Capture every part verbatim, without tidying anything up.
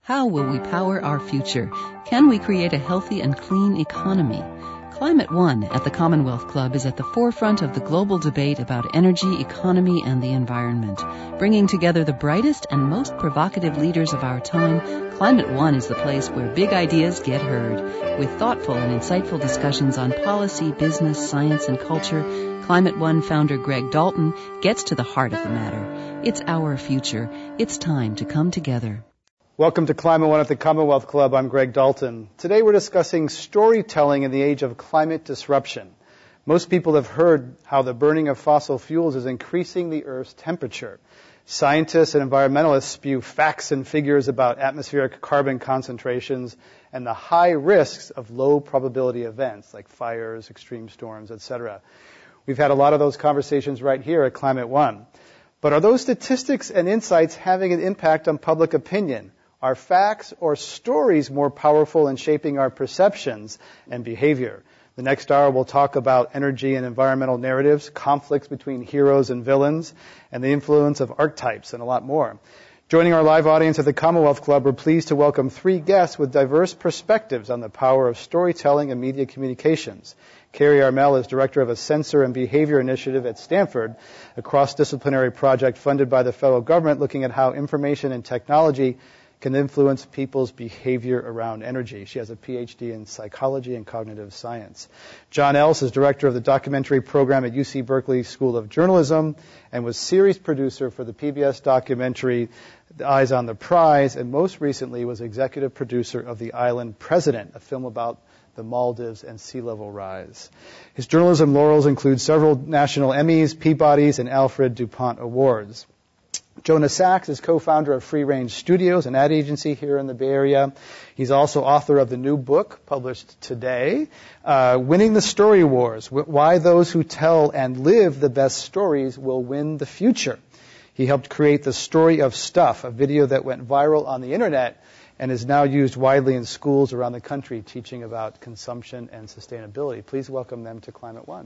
How will we power our future? Can we create a healthy and clean economy? Climate One at the Commonwealth Club is at the forefront of the global debate about energy, economy, and the environment. Bringing together the brightest and most provocative leaders of our time, Climate One is the place where big ideas get heard. With thoughtful and insightful discussions on policy, business, science, and culture, Climate One founder Greg Dalton gets to the heart of the matter. It's our future. It's time to come together. Welcome to Climate One at the Commonwealth Club. I'm Greg Dalton. Today we're discussing storytelling in the age of climate disruption. Most people have heard how the burning of fossil fuels is increasing the Earth's temperature. Scientists and environmentalists spew facts and figures about atmospheric carbon concentrations and the high risks of low probability events like fires, extreme storms, et cetera. We've had a lot of those conversations right here at Climate One. But are those statistics and insights having an impact on public opinion? Are facts or stories more powerful in shaping our perceptions and behavior? The next hour we'll talk about energy and environmental narratives, conflicts between heroes and villains, and the influence of archetypes and a lot more. Joining our live audience at the Commonwealth Club, we're pleased to welcome three guests with diverse perspectives on the power of storytelling and media communications. Carrie Armel is director of a Sensor and Behavior Initiative at Stanford, a cross-disciplinary project funded by the federal government looking at how information and technology can influence people's behavior around energy. She has a P H D in psychology and cognitive science. John Else is director of the documentary program at U C Berkeley School of Journalism and was series producer for the P B S documentary Eyes on the Prize, and most recently was executive producer of The Island President, a film about the Maldives and sea level rise. His journalism laurels include several national Emmys, Peabodys, and Alfred DuPont Awards. Jonah Sachs is co-founder of Free Range Studios, an ad agency here in the Bay Area. He's also author of the new book published today, uh, Winning the Story Wars, Why Those Who Tell and Live the Best Stories Will Win the Future. He helped create The Story of Stuff, a video that went viral on the internet and is now used widely in schools around the country teaching about consumption and sustainability. Please welcome them to Climate One.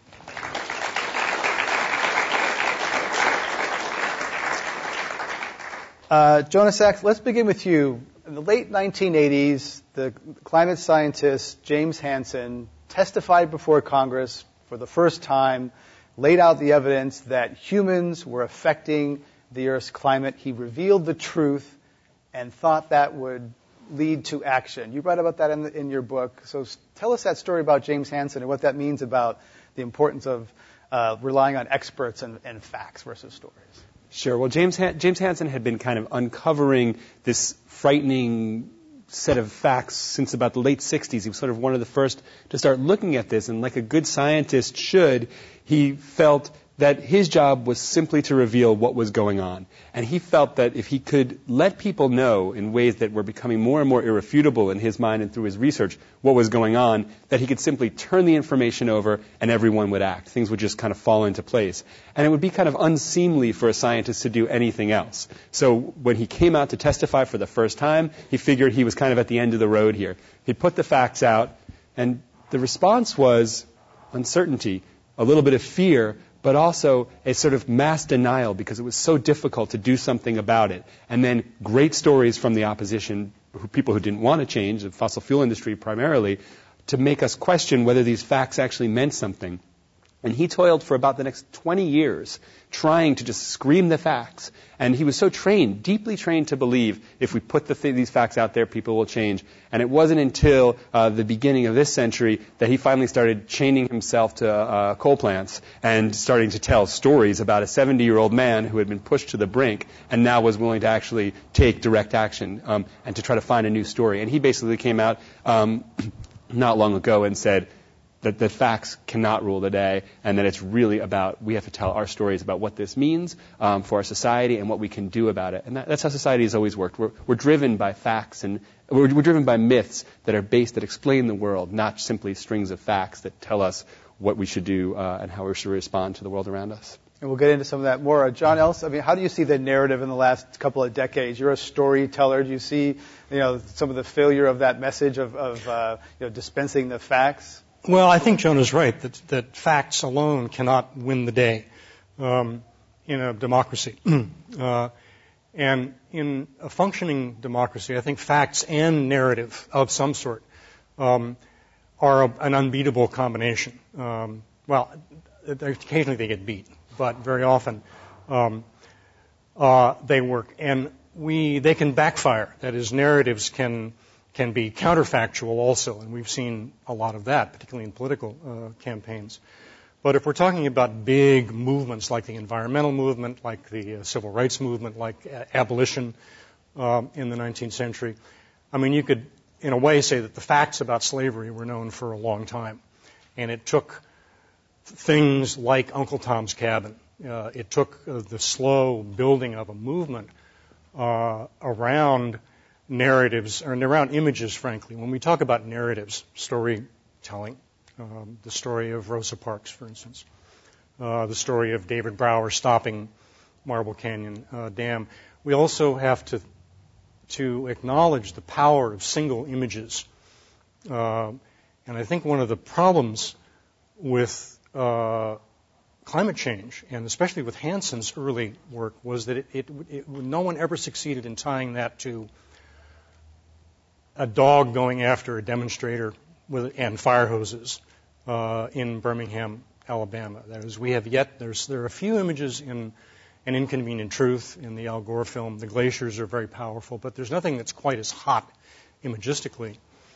Uh, Jonah Sachs, let's begin with you. In the late nineteen eighties, the climate scientist James Hansen testified before Congress for the first time, laid out the evidence that humans were affecting the Earth's climate. He revealed the truth and thought that would lead to action. You write about that in, the, in your book. So tell us that story about James Hansen and what that means about the importance of uh, relying on experts and, and facts versus stories. Sure. Well, James Han- James Hansen had been kind of uncovering this frightening set of facts since about the late sixties. He was sort of one of the first to start looking at this, and like a good scientist should, he felt that his job was simply to reveal what was going on. And he felt that if he could let people know in ways that were becoming more and more irrefutable in his mind and through his research what was going on, that he could simply turn the information over and everyone would act. Things would just kind of fall into place. And it would be kind of unseemly for a scientist to do anything else. So when he came out to testify for the first time, he figured he was kind of at the end of the road here. He put the facts out, and the response was uncertainty, a little bit of fear, but also a sort of mass denial because it was so difficult to do something about it. And then great stories from the opposition, who, people who didn't want to change, the fossil fuel industry primarily, to make us question whether these facts actually meant something. And he toiled for about the next twenty years trying to just scream the facts. And he was so trained, deeply trained to believe if we put the th- these facts out there, people will change. And it wasn't until uh, the beginning of this century that he finally started chaining himself to uh, coal plants and starting to tell stories about a seventy-year-old man who had been pushed to the brink and now was willing to actually take direct action um, and to try to find a new story. And he basically came out um, not long ago and said, that the facts cannot rule the day, and that it's really about, we have to tell our stories about what this means um, for our society and what we can do about it. And that, that's how society has always worked. We're, we're driven by facts, and we're, we're driven by myths that are based, that explain the world, not simply strings of facts that tell us what we should do uh, and how we should respond to the world around us. And we'll get into some of that more. Uh, John Else, I mean, how do you see the narrative in the last couple of decades? You're a storyteller. Do you see, you know, some of the failure of that message of, of uh, you know, dispensing the facts? Well, I think Jonah's right that, that facts alone cannot win the day um, in a democracy. uh, and in a functioning democracy, I think facts and narrative of some sort um, are a, an unbeatable combination. Um, well, occasionally they get beat, but very often um, uh, they work, and we they can backfire. That is, narratives can can be counterfactual also, and we've seen a lot of that, particularly in political uh, campaigns. But if we're talking about big movements like the environmental movement, like the uh, civil rights movement, like uh, abolition um, in the nineteenth century, I mean, you could, in a way, say that the facts about slavery were known for a long time. And it took things like Uncle Tom's Cabin. Uh, it took uh, the slow building of a movement uh, around narratives, or around images, frankly. When we talk about narratives, storytelling, Um, the story of Rosa Parks, for instance, uh, the story of David Brower stopping Marble Canyon uh, Dam. We also have to to acknowledge the power of single images, uh, and I think one of the problems with uh, climate change, and especially with Hanson's early work, was that it, it, it no one ever succeeded in tying that to a dog going after a demonstrator with, and fire hoses uh, in Birmingham, Alabama. That is, we have yet, there's, there are a few images in An Inconvenient Truth, in the Al Gore film. The glaciers are very powerful, but there's nothing that's quite as hot imagistically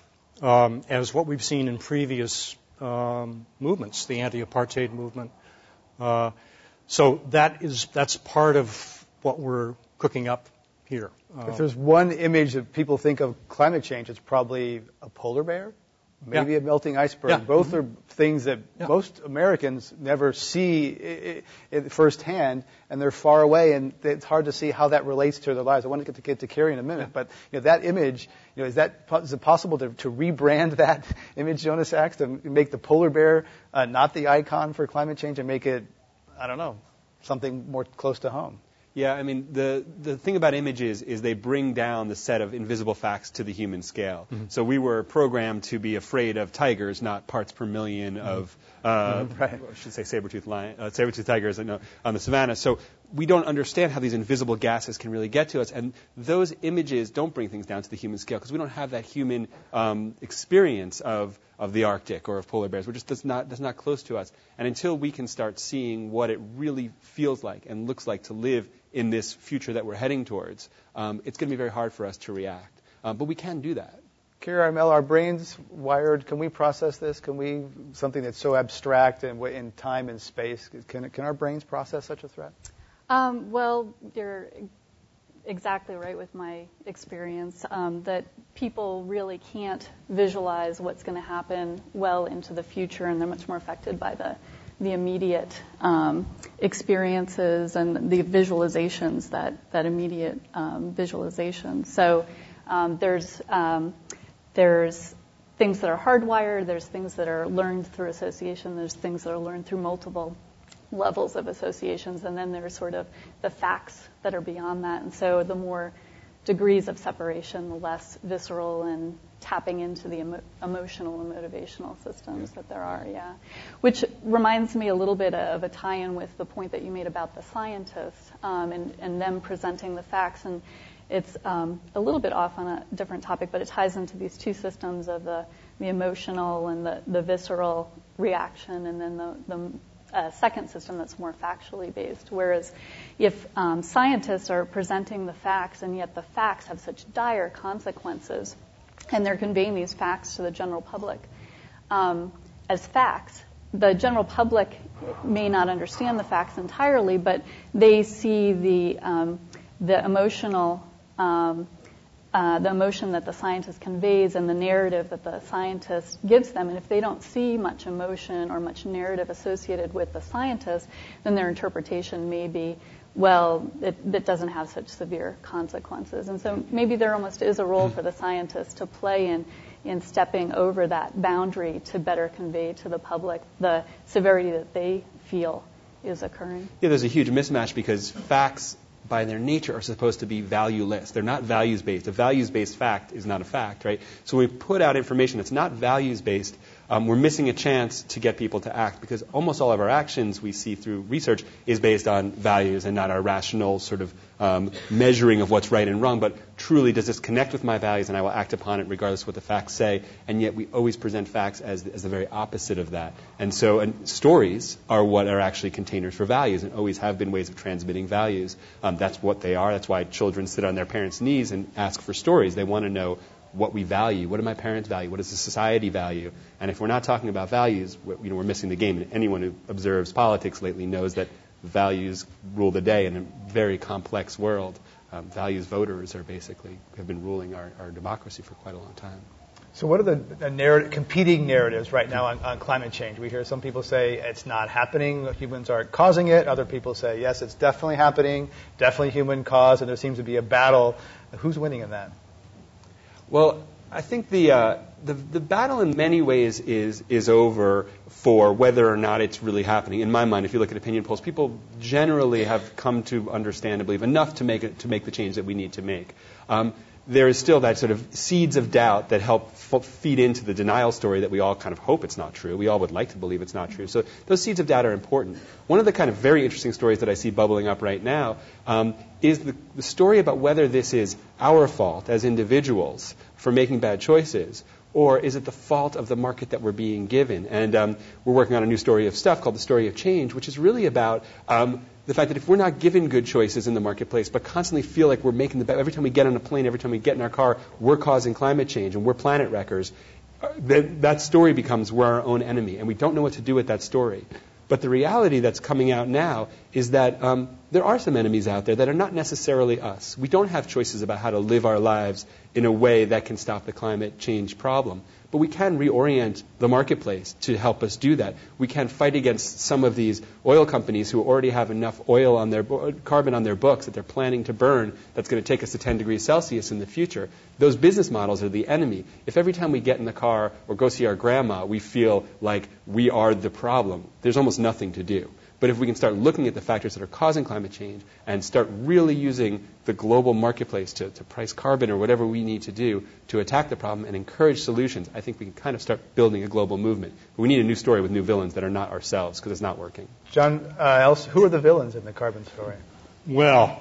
um, as what we've seen in previous um, movements, the anti-apartheid movement. Uh, so that is, that's part of what we're cooking up here. Uh, if there's one image that people think of climate change, it's probably a polar bear. Maybe yeah. a melting iceberg. Yeah. Both mm-hmm. are things that yeah. most Americans never see it, it firsthand, and they're far away, and it's hard to see how that relates to their lives. I want to get to, get to Carrie in a minute, yeah. but you know, that image, you know, is that is it possible to, to rebrand that image, Jonas Sachs, to make the polar bear uh, not the icon for climate change and make it, I don't know, something more close to home? Yeah, I mean, the, the thing about images is they bring down the set of invisible facts to the human scale. Mm-hmm. So we were programmed to be afraid of tigers, not parts per million mm-hmm. of, uh, mm-hmm. right. I should say saber-toothed lion, uh, saber-toothed tigers no, on the savannah. So we don't understand how these invisible gases can really get to us. And those images don't bring things down to the human scale because we don't have that human um, experience of, of the Arctic or of polar bears. We're just that's not, that's not close to us. And until we can start seeing what it really feels like and looks like to live in this future that we're heading towards, um, it's going to be very hard for us to react. Um, but we can do that. Carrie Armel, our brains wired. Can we process this? Can we, something that's so abstract and in time and space, can, can our brains process such a threat? Um, well, you're exactly right with my experience, um, that people really can't visualize what's going to happen well into the future, and they're much more affected by the the immediate um, experiences and the visualizations, that, that immediate um, visualization. So um, there's um, there's things that are hardwired, there's things that are learned through association, there's things that are learned through multiple levels of associations, and then there's sort of the facts that are beyond that. And so the more degrees of separation, the less visceral and tapping into the emo- emotional and motivational systems that there are, yeah. Which reminds me a little bit of a tie-in with the point that you made about the scientists um, and, and them presenting the facts. And it's um, a little bit off on a different topic, but it ties into these two systems of the, the emotional and the, the visceral reaction, and then the, the uh, second system that's more factually based. Whereas if um, scientists are presenting the facts, and yet the facts have such dire consequences, and they're conveying these facts to the general public um, as facts, the general public may not understand the facts entirely, but they see the um, the emotional um, uh, the emotion that the scientist conveys and the narrative that the scientist gives them. And if they don't see much emotion or much narrative associated with the scientist, then their interpretation may be, well, it, it doesn't have such severe consequences. And so maybe there almost is a role for the scientist to play in, in stepping over that boundary to better convey to the public the severity that they feel is occurring. Yeah, there's a huge mismatch because facts, by their nature, are supposed to be valueless. They're not values-based. A values-based fact is not a fact, right? So we put out information that's not values-based. um, we're missing a chance to get people to act, because almost all of our actions we see through research is based on values and not our rational sort of um, measuring of what's right and wrong, but truly does this connect with my values and I will act upon it regardless of what the facts say, and yet we always present facts as, as the very opposite of that. And so and stories are what are actually containers for values and always have been ways of transmitting values. Um, that's what they are. That's why children sit on their parents' knees and ask for stories. They want to know what we value. What do my parents value? What does the society value? And if we're not talking about values, we're, you know, we're missing the game. And anyone who observes politics lately knows that values rule the day in a very complex world. Um, values voters are basically have been ruling our, our democracy for quite a long time. So what are the, the narrative, competing narratives right now on, on climate change? We hear some people say it's not happening, humans aren't causing it. Other people say, yes, it's definitely happening, definitely human cause, and there seems to be a battle. Who's winning in that? Well, I think the, uh, the the battle in many ways is is over for whether or not it's really happening. In my mind, if you look at opinion polls, people generally have come to understand and believe enough to make it, to make the change that we need to make. Um, there is still that sort of seeds of doubt that help f- feed into the denial story that we all kind of hope it's not true. We all would like to believe it's not true. So those seeds of doubt are important. One of the kind of very interesting stories that I see bubbling up right now um, is the, the story about whether this is our fault as individuals for making bad choices, or is it the fault of the market that we're being given? And um, we're working on a new story of stuff called The Story of Change, which is really about um, the fact that if we're not given good choices in the marketplace, but constantly feel like we're making the best, every time we get on a plane, every time we get in our car, we're causing climate change and we're planet wreckers, that, that story becomes we're our own enemy, and we don't know what to do with that story. But the reality that's coming out now is that um, there are some enemies out there that are not necessarily us. We don't have choices about how to live our lives in a way that can stop the climate change problem. But we can reorient the marketplace to help us do that. We can fight against some of these oil companies who already have enough oil on their carbon on their books that they're planning to burn that's going to take us to ten degrees Celsius in the future. Those business models are the enemy. If every time we get in the car or go see our grandma, we feel like we are the problem, there's almost nothing to do. But if we can start looking at the factors that are causing climate change and start really using the global marketplace to, to price carbon or whatever we need to do to attack the problem and encourage solutions, I think we can kind of start building a global movement. But we need a new story with new villains that are not ourselves, because it's not working. John, uh, else, who are the villains in the carbon story? Well,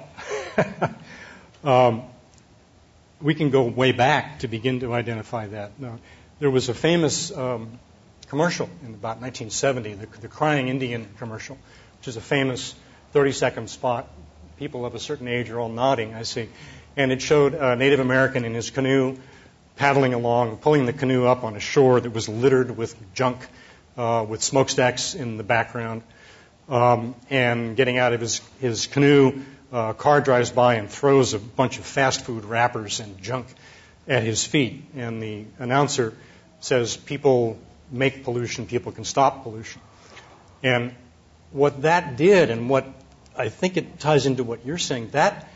um, we can go way back to begin to identify that. Now, there was a famous um, commercial in about nineteen seventy, the, the Crying Indian commercial, which is a famous thirty-second spot. People of a certain age are all nodding, I see. And it showed a Native American in his canoe paddling along, pulling the canoe up on a shore that was littered with junk, uh, with smokestacks in the background. Um, and getting out of his, his canoe, uh, a car drives by and throws a bunch of fast food wrappers and junk at his feet. And the announcer says, people make pollution, people can stop pollution. And what that did, and what I think it ties into what you're saying, that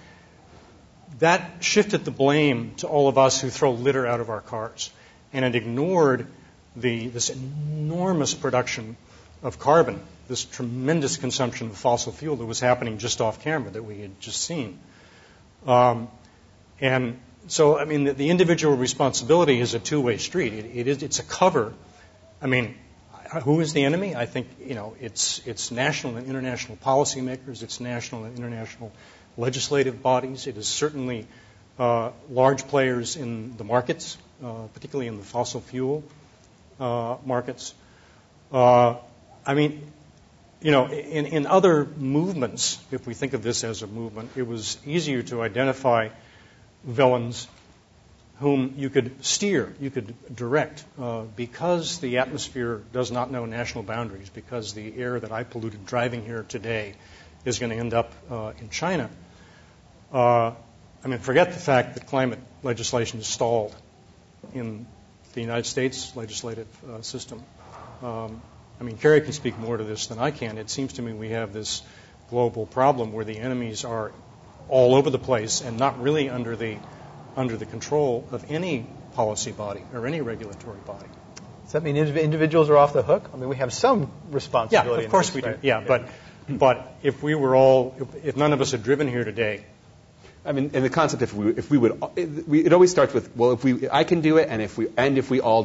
that shifted the blame to all of us who throw litter out of our cars. And it ignored the this enormous production of carbon, this tremendous consumption of fossil fuel that was happening just off camera that we had just seen. Um, and so, I mean, the, the individual responsibility is a two-way street. It, it is, it's a cover. I mean, who is the enemy? I think, you know, it's it's national and international policymakers. It's national and international legislative bodies. It is certainly uh, large players in the markets, uh, particularly in the fossil fuel uh, markets. Uh, I mean, you know, in, in other movements, if we think of this as a movement, it was easier to identify villains whom you could steer, you could direct, uh, because the atmosphere does not know national boundaries, because the air that I polluted driving here today is going to end up uh, in China. Uh, I mean, forget the fact that climate legislation is stalled in the United States legislative uh, system. Um, I mean, Kerry can speak more to this than I can. It seems to me we have this global problem where the enemies are all over the place and not really under the under the control of any policy body or any regulatory body. Does that mean individuals are off the hook? I mean, we have some responsibility. Yeah, of course this, we right? do. Yeah, yeah, but but if we were all, if, if none of us had driven here today. I mean, and the concept, if we if we would, it, we, it always starts with, well, if we I can do it, and if we and if we all do it.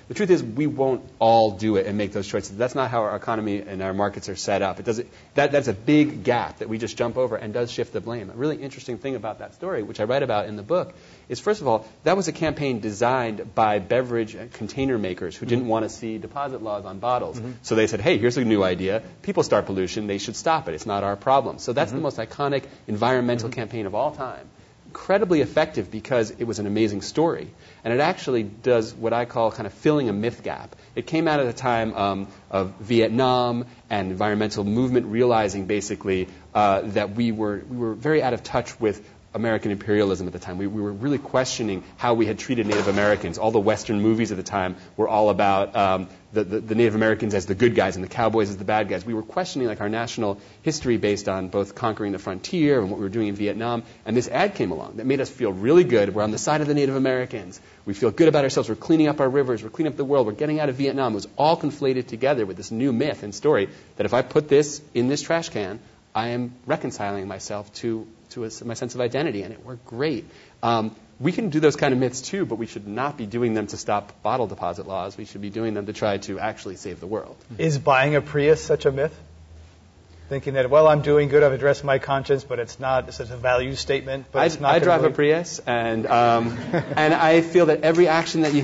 The truth is, we won't all do it and make those choices. That's not how our economy and our markets are set up. It doesn't. That that's a big gap that we just jump over and does shift the blame. A really interesting thing about that story, which I write about in the book, is first of all, that was a campaign designed by beverage container makers who didn't want to see deposit laws on bottles. Mm-hmm. So they said, hey, here's a new idea. People start pollution. They should stop it. It's not our problem. So that's mm-hmm. the most iconic environmental mm-hmm. campaign of all time. Incredibly effective because it was an amazing story. And it actually does what I call kind of filling a myth gap. It came out at a time um, of Vietnam and environmental movement realizing basically uh, that we were we were very out of touch with American imperialism at the time. We, we were really questioning how we had treated Native Americans. All the Western movies at the time were all about um, the, the, the Native Americans as the good guys and the cowboys as the bad guys. We were questioning like our national history based on both conquering the frontier and what we were doing in Vietnam. And this ad came along that made us feel really good. We're on the side of the Native Americans. We feel good about ourselves. We're cleaning up our rivers. We're cleaning up the world. We're getting out of Vietnam. It was all conflated together with this new myth and story that if I put this in this trash can, I am reconciling myself to to a, my sense of identity, and it worked great. Um, we can do those kind of myths too, but we should not be doing them to stop bottle deposit laws. We should be doing them to try to actually save the world. Is buying a Prius such a myth? Thinking that, well, I'm doing good, I've addressed my conscience, but it's not, it's a value statement. But I, it's not I drive really... a Prius, and um, and I feel that every action that you,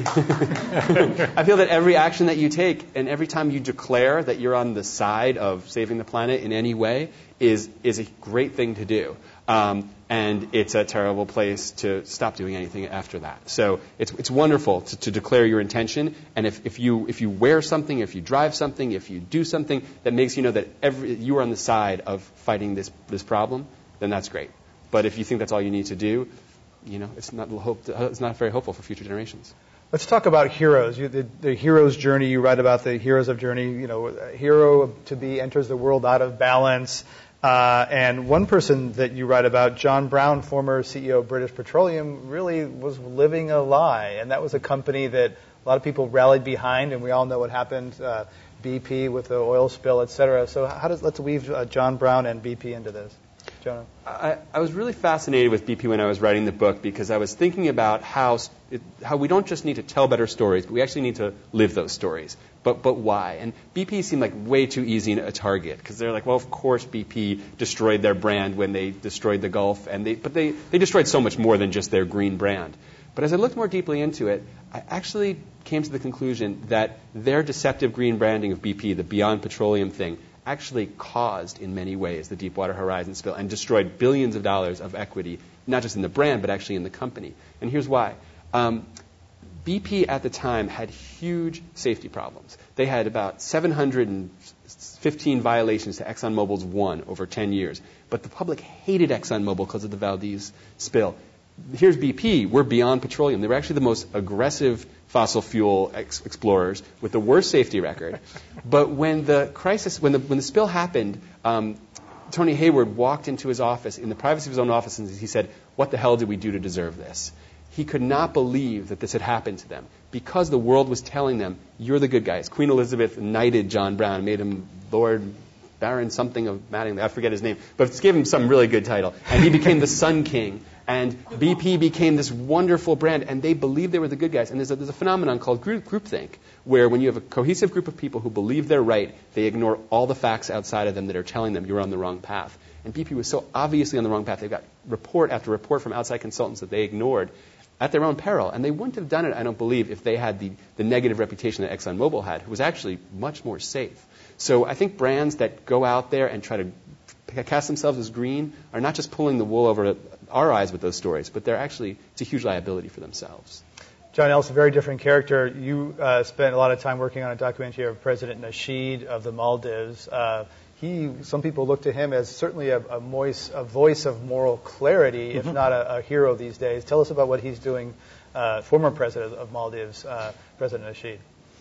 I feel that every action that you take, and every time you declare that you're on the side of saving the planet in any way, is is a great thing to do. Um, and it's a terrible place to stop doing anything after that. So it's it's wonderful to, to declare your intention. And if, if you if you wear something, if you drive something, if you do something that makes you know that every you are on the side of fighting this this problem, then that's great. But if you think that's all you need to do, you know, it's not hope, it's not very hopeful for future generations. Let's talk about heroes. You, the, the hero's journey. You write about the heroes of journey. You know, a hero to be enters the world out of balance. Uh, and one person that you write about, John Brown, former C E O of British Petroleum, really was living a lie. And that was a company that a lot of people rallied behind, and we all know what happened, uh, B P with the oil spill, et cetera. So how does, let's weave uh, John Brown and B P into this. Jonah? I, I was really fascinated with B P when I was writing the book because I was thinking about how it, how we don't just need to tell better stories, but we actually need to live those stories. But but why? And B P seemed like way too easy a target because they're like, well, of course B P destroyed their brand when they destroyed the Gulf, and they but they, they destroyed so much more than just their green brand. But as I looked more deeply into it, I actually came to the conclusion that their deceptive green branding of B P, the Beyond Petroleum thing, actually caused, in many ways, the Deepwater Horizon spill and destroyed billions of dollars of equity, not just in the brand, but actually in the company. And here's why. Um, B P at the time had huge safety problems. They had about seven hundred fifteen violations to ExxonMobil's one over ten years. But the public hated ExxonMobil because of the Valdez spill. Here's B P. We're Beyond Petroleum. They were actually the most aggressive fossil fuel ex- explorers with the worst safety record. But when the crisis, when the when the spill happened, um, Tony Hayward walked into his office in the privacy of his own office and he said, "What the hell did we do to deserve this?" He could not believe that this had happened to them because the world was telling them, "You're the good guys." Queen Elizabeth knighted John Brown, made him Lord Baron something of Mattingly. I forget his name, but gave him some really good title, and he became the Sun King. And B P became this wonderful brand, and they believed they were the good guys. And there's a, there's a phenomenon called group, groupthink, where when you have a cohesive group of people who believe they're right, they ignore all the facts outside of them that are telling them you're on the wrong path. And B P was so obviously on the wrong path. They got report after report from outside consultants that they ignored at their own peril. And they wouldn't have done it, I don't believe, if they had the, the negative reputation that ExxonMobil had, who was actually much more safe. So I think brands that go out there and try to cast themselves as green are not just pulling the wool over our eyes with those stories, but they're actually, it's a huge liability for themselves. John Ellis, a very different character. You uh, spent a lot of time working on a documentary of President Nasheed of the Maldives. Uh, he, some people look to him as certainly a, a, moist, a voice of moral clarity, mm-hmm. if not a, a hero these days. Tell us about what he's doing, uh, former president of Maldives, uh, President Nasheed.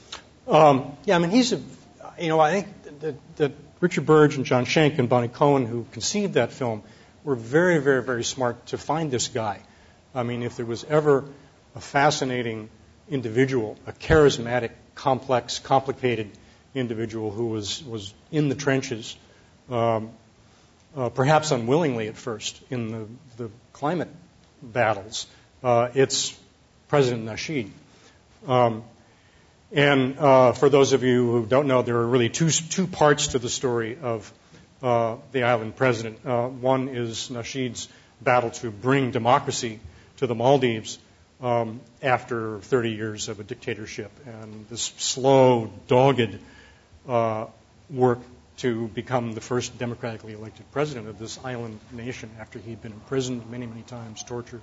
Um, yeah, I mean, he's a, you know, I think that, that Richard Burge and John Schenck and Bonnie Cohen, who conceived that film, were very, very, very smart to find this guy. I mean, if there was ever a fascinating individual, a charismatic, complex, complicated individual who was, was in the trenches, um, uh, perhaps unwillingly at first in the, the climate battles, uh, it's President Nasheed. Um, And uh, for those of you who don't know, there are really two two parts to the story of uh, the island president. Uh, one is Nasheed's battle to bring democracy to the Maldives um, after thirty years of a dictatorship, and this slow, dogged uh, work to become the first democratically elected president of this island nation after he'd been imprisoned many, many times, tortured.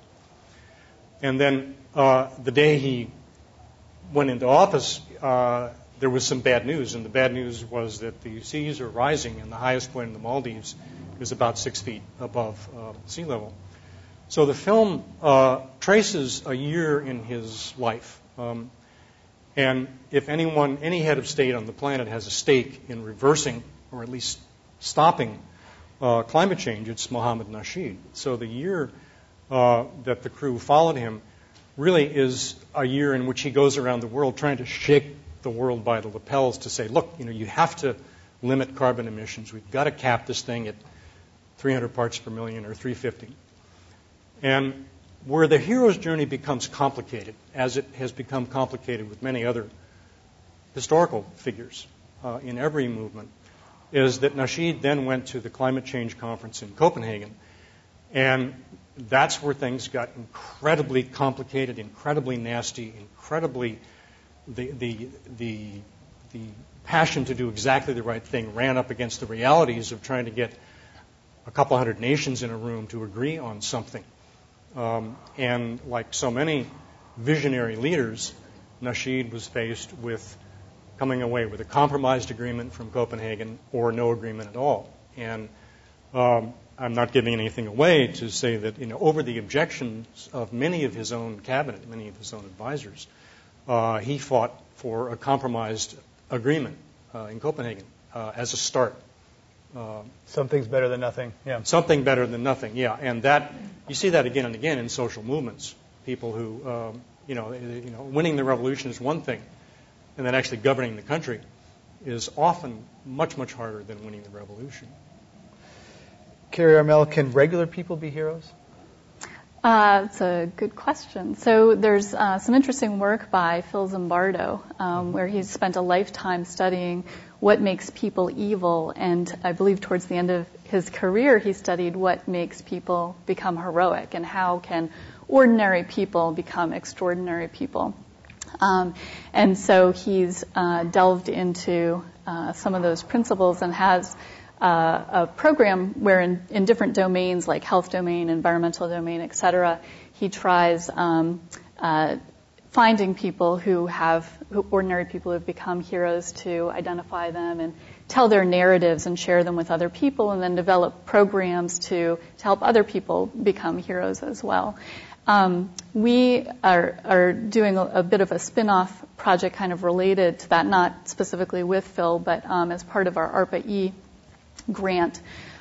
And then uh, the day he went into office, uh, there was some bad news, and the bad news was that the seas are rising, and the highest point in the Maldives is about six feet above uh, sea level. So the film uh, traces a year in his life. Um, and if anyone, any head of state on the planet has a stake in reversing or at least stopping uh, climate change, it's Mohammed Nasheed. So the year uh, that the crew followed him really is a year in which he goes around the world trying to shake the world by the lapels to say, look, you know, you have to limit carbon emissions. We've got to cap this thing at three hundred parts per million or three hundred fifty. And where the hero's journey becomes complicated, as it has become complicated with many other historical figures uh, in every movement, is that Nasheed then went to the climate change conference in Copenhagen. And that's where things got incredibly complicated, incredibly nasty, incredibly the the the the passion to do exactly the right thing ran up against the realities of trying to get a couple hundred nations in a room to agree on something. Um, and like so many visionary leaders, Nasheed was faced with coming away with a compromised agreement from Copenhagen or no agreement at all. And um, I'm not giving anything away to say that, you know, over the objections of many of his own cabinet, many of his own advisors, uh, he fought for a compromised agreement uh, in Copenhagen uh, as a start. Uh, Something's better than nothing. Yeah. Something better than nothing. Yeah, and that you see that again and again in social movements. People who, um, you know, you know, winning the revolution is one thing, and then actually governing the country is often much, much harder than winning the revolution. Carrie Armel, can regular people be heroes? Uh, it's a good question. So there's uh, some interesting work by Phil Zimbardo, um, where he's spent a lifetime studying what makes people evil, and I believe towards the end of his career he studied what makes people become heroic and how can ordinary people become extraordinary people. Um, and so he's uh, delved into uh, some of those principles and has Uh, a program where in, in different domains like health domain, environmental domain, et cetera, he tries um, uh, finding people who have, who, ordinary people who have become heroes, to identify them and tell their narratives and share them with other people, and then develop programs to, to help other people become heroes as well. Um, we are, are doing a, a bit of a spin-off project kind of related to that, not specifically with Phil, but um, as part of our ARPA-E grant.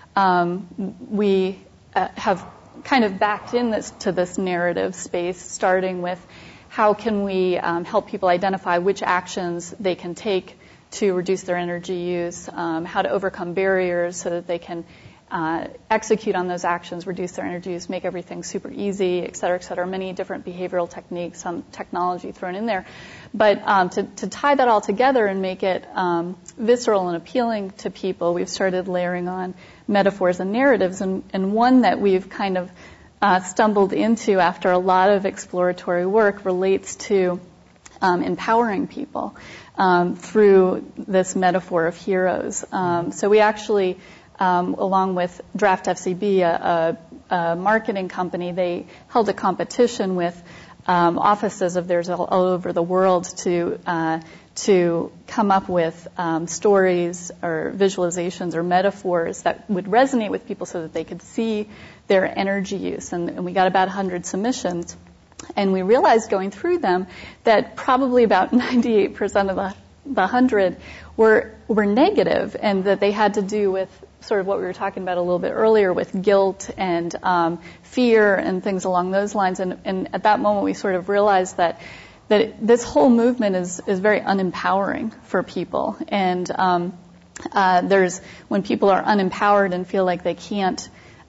Um, we uh, have kind of backed in this, to this narrative space, starting with how can we um, help people identify which actions they can take to reduce their energy use, um, how to overcome barriers so that they can uh, execute on those actions, reduce their energy use, make everything super easy, et cetera, et cetera. Many different behavioral techniques, some technology thrown in there. But um, to, to tie that all together and make it um, visceral and appealing to people, we've started layering on metaphors and narratives. And, and one that we've kind of uh, stumbled into after a lot of exploratory work relates to um, empowering people um, through this metaphor of heroes. Um, so we actually, um, along with Draft F C B, a, a, a marketing company, they held a competition with Um, offices of theirs all, all over the world to uh, to come up with um, stories or visualizations or metaphors that would resonate with people so that they could see their energy use. And, and we got about one hundred submissions, and we realized going through them that probably about ninety-eight percent of the, the one hundred were were negative, and that they had to do with sort of what we were talking about a little bit earlier with guilt and um, fear and things along those lines. And, and at that moment, we sort of realized that that it, this whole movement is is very unempowering for people. And um, uh, there's when people are unempowered and feel like they can't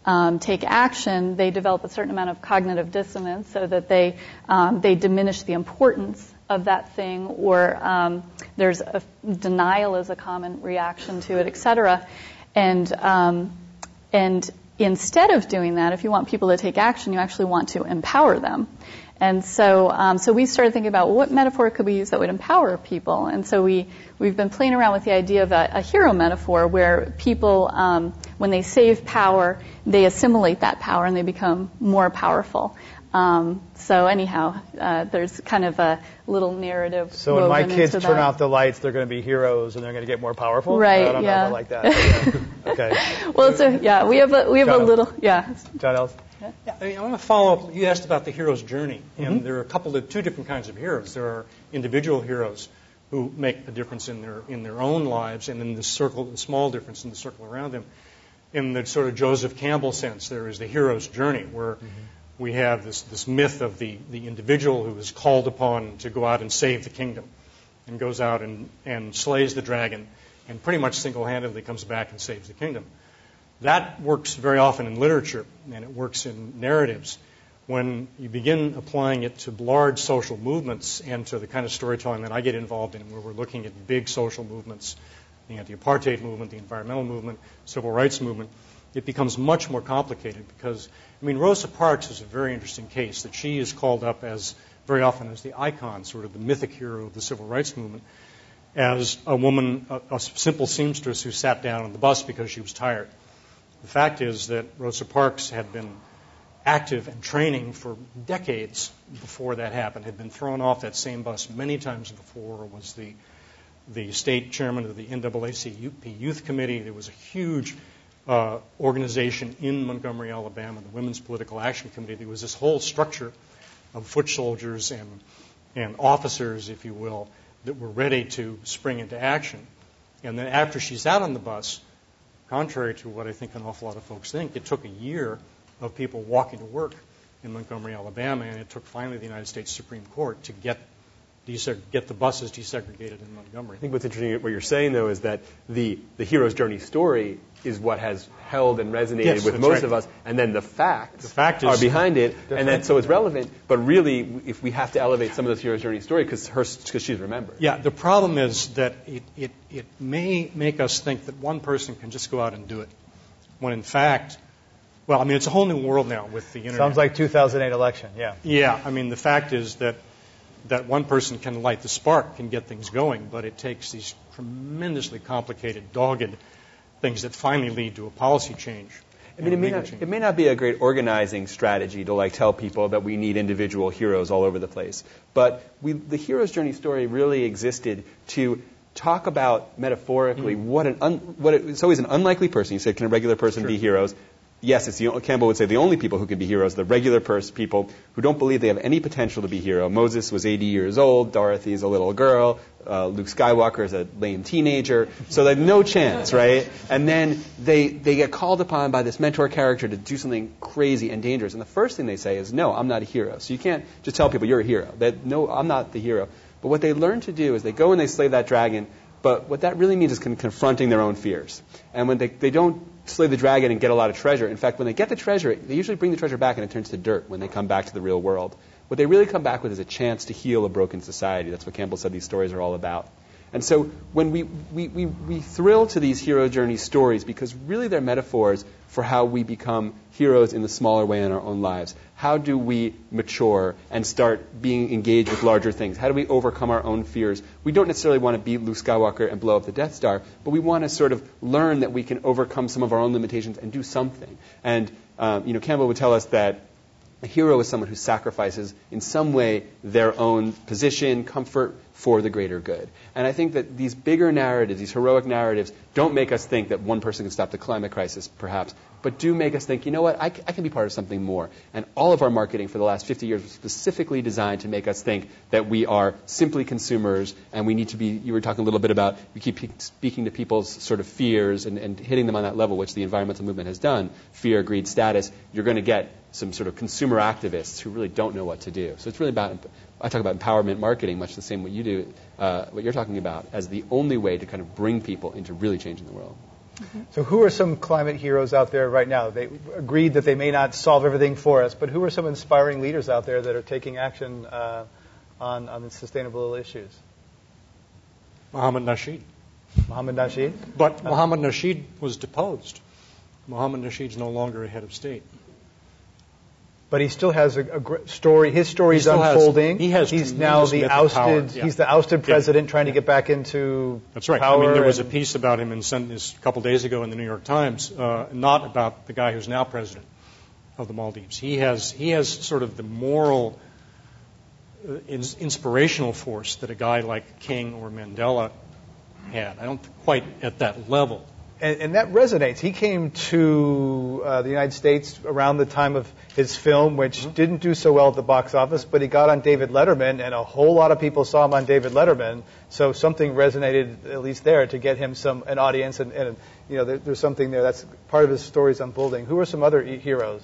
um, take action, they develop a certain amount of cognitive dissonance so that they um, they diminish the importance of that thing, or um, there's a denial is a common reaction to it, et cetera. And um, and instead of doing that, if you want people to take action, you actually want to empower them. And so, um, so we started thinking about, well, what metaphor could we use that would empower people? And so we, we've been playing around with the idea of a, a hero metaphor where people, um, when they save power, they assimilate that power and they become more powerful. Um, so anyhow, uh, there's kind of a little narrative. So when my kids turn that. out the lights, they're going to be heroes and they're going to get more powerful? Right, I don't yeah. know if I like that. Yeah. Okay. Well, so yeah, we have a, we have John a little, yeah. John Ellis? Yeah, I, mean, I want to follow up. You asked about the hero's journey, and Mm-hmm. there are a couple of two different kinds of heroes. There are individual heroes who make a difference in their in their own lives and in the circle, the small difference in the circle around them. In the sort of Joseph Campbell sense, there is the hero's journey, where mm-hmm. we have this this myth of the the individual who is called upon to go out and save the kingdom, and goes out and and slays the dragon, and pretty much single-handedly comes back and saves the kingdom. That works very often in literature, and it works in narratives. When you begin applying it to large social movements and to the kind of storytelling that I get involved in, where we're looking at big social movements, the anti-apartheid movement, the environmental movement, civil rights movement, it becomes much more complicated because, I mean, Rosa Parks is a very interesting case that she is called up as, very often as the icon, sort of the mythic hero of the civil rights movement, as a woman, a, a simple seamstress who sat down on the bus because she was tired. The fact is that Rosa Parks had been active and training for decades before that happened, had been thrown off that same bus many times before, was the the state chairman of the N double A C P Youth Committee. There was a huge uh, organization in Montgomery, Alabama, the Women's Political Action Committee. There was this whole structure of foot soldiers and, and officers, if you will, that were ready to spring into action. And then after she's out on the bus, contrary to what I think an awful lot of folks think, it took a year of people walking to work in Montgomery, Alabama, and it took finally the United States Supreme Court to get deseg- get the buses desegregated in Montgomery. I think what's interesting, what you're saying, though, is that the, the hero's journey story is what has held and resonated yes, with most right. of us, and then the facts the fact is are behind it, different. and then so it's relevant. But really, if we have to elevate some of those hero's journey story because her because she's remembered. Yeah, the problem is that it, it, it may make us think that one person can just go out and do it, when in fact, well, I mean, it's a whole new world now with the internet. Sounds like two thousand eight election, yeah. Yeah, I mean, the fact is that that one person can light the spark, can get things going, but it takes these tremendously complicated, dogged things that finally lead to a policy change. I mean, it may, not, it may not be a great organizing strategy to like tell people that we need individual heroes all over the place, but we, the hero's journey story really existed to talk about metaphorically mm. what an un, what it, it's always an unlikely person. You said, can a regular person sure. be heroes? Yes, it's the, Campbell would say the only people who can be heroes, the regular pers- people who don't believe they have any potential to be hero. Moses was eighty years old. Dorothy's a little girl. Uh, Luke Skywalker is a lame teenager. So they have no chance, right? And then they they get called upon by this mentor character to do something crazy and dangerous. And the first thing they say is, no, I'm not a hero. So you can't just tell people you're a hero. That no, I'm not the hero. But what they learn to do is they go and they slay that dragon. But what that really means is con- confronting their own fears. And when they, they don't slay the dragon and get a lot of treasure, in fact, when they get the treasure, they usually bring the treasure back and it turns to dirt when they come back to the real world. What they really come back with is a chance to heal a broken society. That's what Campbell said these stories are all about. And so when we, we, we, we thrill to these hero journey stories because really they're metaphors for how we become heroes in the smaller way in our own lives. How do we mature and start being engaged with larger things? How do we overcome our own fears? We don't necessarily want to beat Luke Skywalker and blow up the Death Star, but we want to sort of learn that we can overcome some of our own limitations and do something. And um, you know, Campbell would tell us that a hero is someone who sacrifices in some way their own position, comfort, for the greater good. And I think that these bigger narratives, these heroic narratives, don't make us think that one person can stop the climate crisis, perhaps, but do make us think, you know what, I, c- I can be part of something more. And all of our marketing for the last fifty years was specifically designed to make us think that we are simply consumers and we need to be, you were talking a little bit about, we keep pe- speaking to people's sort of fears and, and hitting them on that level, which the environmental movement has done, fear, greed, status. You're going to get some sort of consumer activists who really don't know what to do. So it's really about, I talk about empowerment marketing, much the same way you do, uh, what you're talking about, as the only way to kind of bring people into really changing the world. Mm-hmm. So who are some climate heroes out there right now? They agreed that they may not solve everything for us, but who are some inspiring leaders out there that are taking action uh, on, on the sustainable issues? Mohammed Nasheed. Mohammed Nasheed? But uh, Mohammed Nasheed was deposed. Mohammed Nasheed's no longer a head of state. But he still has a, a gr- story. His story is unfolding. Has, he has he's now the ousted. Yeah. He's the ousted president yeah. trying yeah. to get back into That's right. power. I mean, there was a piece about him in some, a couple days ago in the New York Times, uh, not about the guy who's now president of the Maldives. He has he has sort of the moral, uh, ins- inspirational force that a guy like King or Mandela had. I don't quite at that level. And, and that resonates. He came to uh, the United States around the time of his film, which mm-hmm. didn't do so well at the box office, but he got on David Letterman, and a whole lot of people saw him on David Letterman. So something resonated, at least there, to get him some an audience, and, and you know, there, there's something there. That's part of his story's unfolding. Who are some other e- heroes?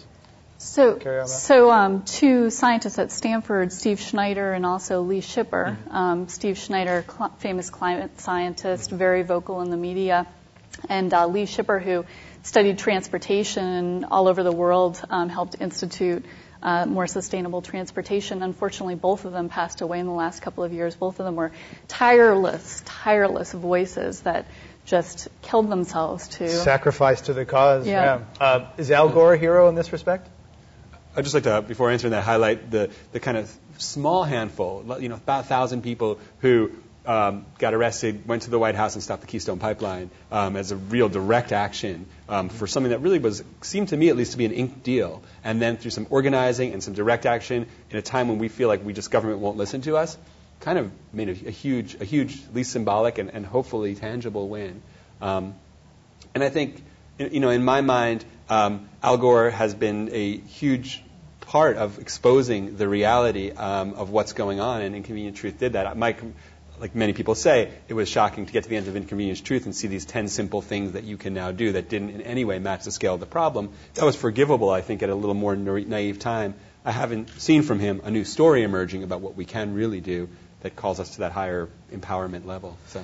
So, so um, two scientists at Stanford, Steve Schneider and also Lee Schipper. Mm-hmm. Um, Steve Schneider, cl- famous climate scientist, mm-hmm. very vocal in the media. And uh, Lee Schipper, who studied transportation all over the world, um, helped institute uh, more sustainable transportation. Unfortunately, both of them passed away in the last couple of years. Both of them were tireless, tireless voices that just killed themselves to sacrifice to the cause. Yeah. yeah. Uh, is Al Gore a hero in this respect? I'd just like to, before answering that, highlight the, the kind of small handful, you know, about a thousand people who Um, got arrested, went to the White House and stopped the Keystone Pipeline um, as a real direct action um, for something that really was, seemed to me at least to be an inked deal. And then through some organizing and some direct action in a time when we feel like we just government won't listen to us, kind of made a, a huge, a huge, at least symbolic and, and hopefully tangible win. Um, and I think, you know, in my mind, um, Al Gore has been a huge part of exposing the reality um, of what's going on, and Inconvenient Truth did that. My, Like many people say, it was shocking to get to the end of Inconvenient Truth and see these ten simple things that you can now do that didn't in any way match the scale of the problem. That was forgivable, I think, at a little more naive time. I haven't seen from him a new story emerging about what we can really do that calls us to that higher empowerment level. So,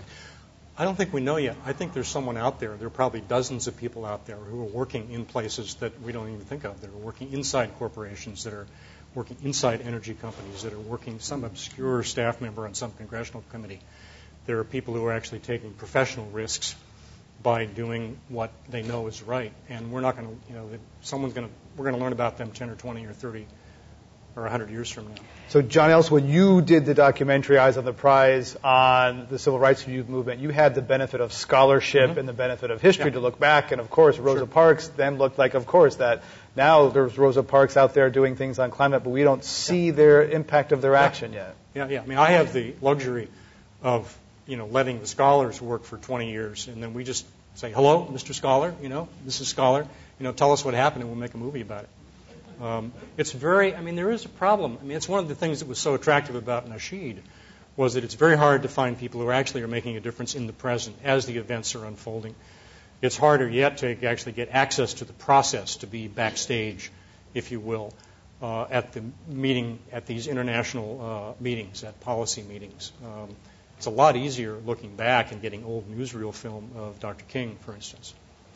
I don't think we know yet. I think there's someone out there. There are probably dozens of people out there who are working in places that we don't even think of. That are working inside corporations, that are working inside energy companies, that are working, some obscure staff member on some congressional committee. There are people who are actually taking professional risks by doing what they know is right. And we're not going to, you know, someone's going to, we're going to learn about them ten or twenty or thirty or one hundred years from now. So, John Ellis, when you did the documentary Eyes on the Prize on the Civil Rights Movement, you had the benefit of scholarship mm-hmm. and the benefit of history yeah. to look back. And, of course, Rosa sure. Parks then looked like, of course, that now there's Rosa Parks out there doing things on climate, but we don't see yeah. their impact of their yeah. action yet. Yeah, yeah. I mean, I have the luxury of, you know, letting the scholars work for twenty years, and then we just say, hello, Mister Scholar, you know, Missus Scholar, you know, tell us what happened, and we'll make a movie about it. Um, it's very, I mean, there is a problem. I mean, it's one of the things that was so attractive about Nasheed was that it's very hard to find people who actually are making a difference in the present as the events are unfolding. It's harder yet to actually get access to the process, to be backstage, if you will, uh, at the meeting, at these international uh, meetings, at policy meetings. Um, it's a lot easier looking back and getting old newsreel film of Doctor King, for instance.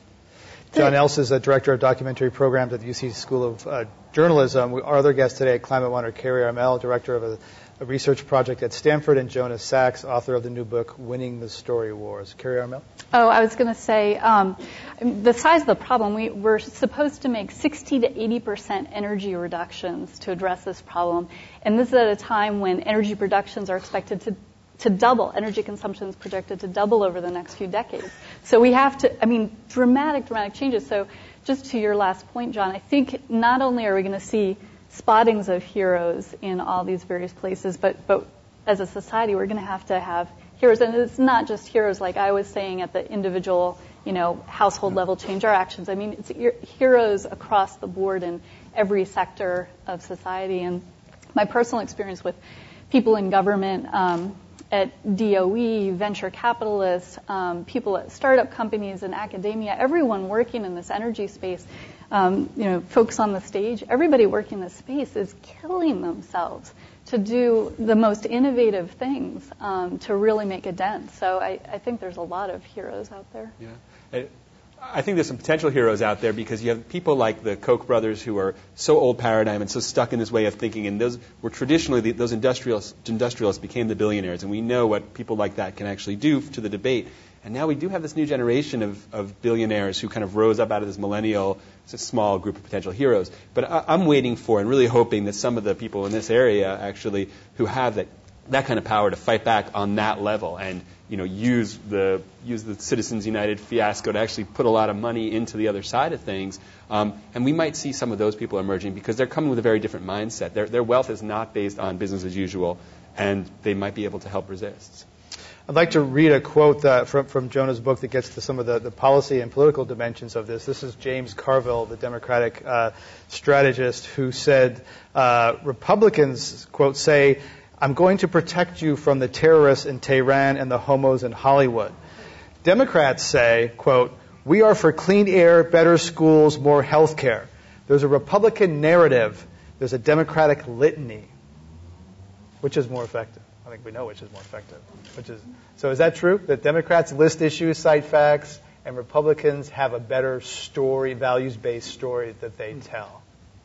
John Ellis is a director of documentary programs at the U C School of uh, Journalism. Our other guest today at Climate One are Carrie Armel, director of a, a research project at Stanford, and Jonas Sachs, author of the new book, Winning the Story Wars. Carrie Armel? Oh, I was going to say, um, the size of the problem, we, we're supposed to make sixty to eighty percent energy reductions to address this problem. And this is at a time when energy productions are expected to to double. Energy consumption is projected to double over the next few decades. So we have to, I mean, dramatic, dramatic changes. So just to your last point, John, I think not only are we going to see spottings of heroes in all these various places, but, but as a society, we're going to have to have heroes. And it's not just heroes, like I was saying, at the individual, you know, household level change our actions. I mean, it's heroes across the board in every sector of society. And my personal experience with people in government, um, at D O E, venture capitalists, um, people at startup companies and academia, everyone working in this energy space, um, you know, folks on the stage, everybody working in this space is killing themselves to do the most innovative things um, to really make a dent. So I, I think there's a lot of heroes out there. Yeah. I, I think there's some potential heroes out there because you have people like the Koch brothers who are so old paradigm and so stuck in this way of thinking, and those were traditionally the, those industrialists, industrialists became the billionaires, and we know what people like that can actually do to the debate. And now we do have this new generation of, of billionaires who kind of rose up out of this millennial, it's a small group of potential heroes. But I, I'm waiting for and really hoping that some of the people in this area actually who have that that kind of power to fight back on that level and you know use the use the Citizens United fiasco to actually put a lot of money into the other side of things. Um, and we might see some of those people emerging because they're coming with a very different mindset. Their their wealth is not based on business as usual, and they might be able to help resist. I'd like to read a quote uh, from, from Jonah's book that gets to some of the, the policy and political dimensions of this. This is James Carville, the Democratic uh, strategist, who said, uh, Republicans, quote, say, I'm going to protect you from the terrorists in Tehran and the homos in Hollywood. Democrats say, quote, we are for clean air, better schools, more health care. There's a Republican narrative. There's a Democratic litany. Which is more effective? I think we know which is more effective. Which is so is that true? That Democrats list issues, cite facts, and Republicans have a better story, values-based story that they tell?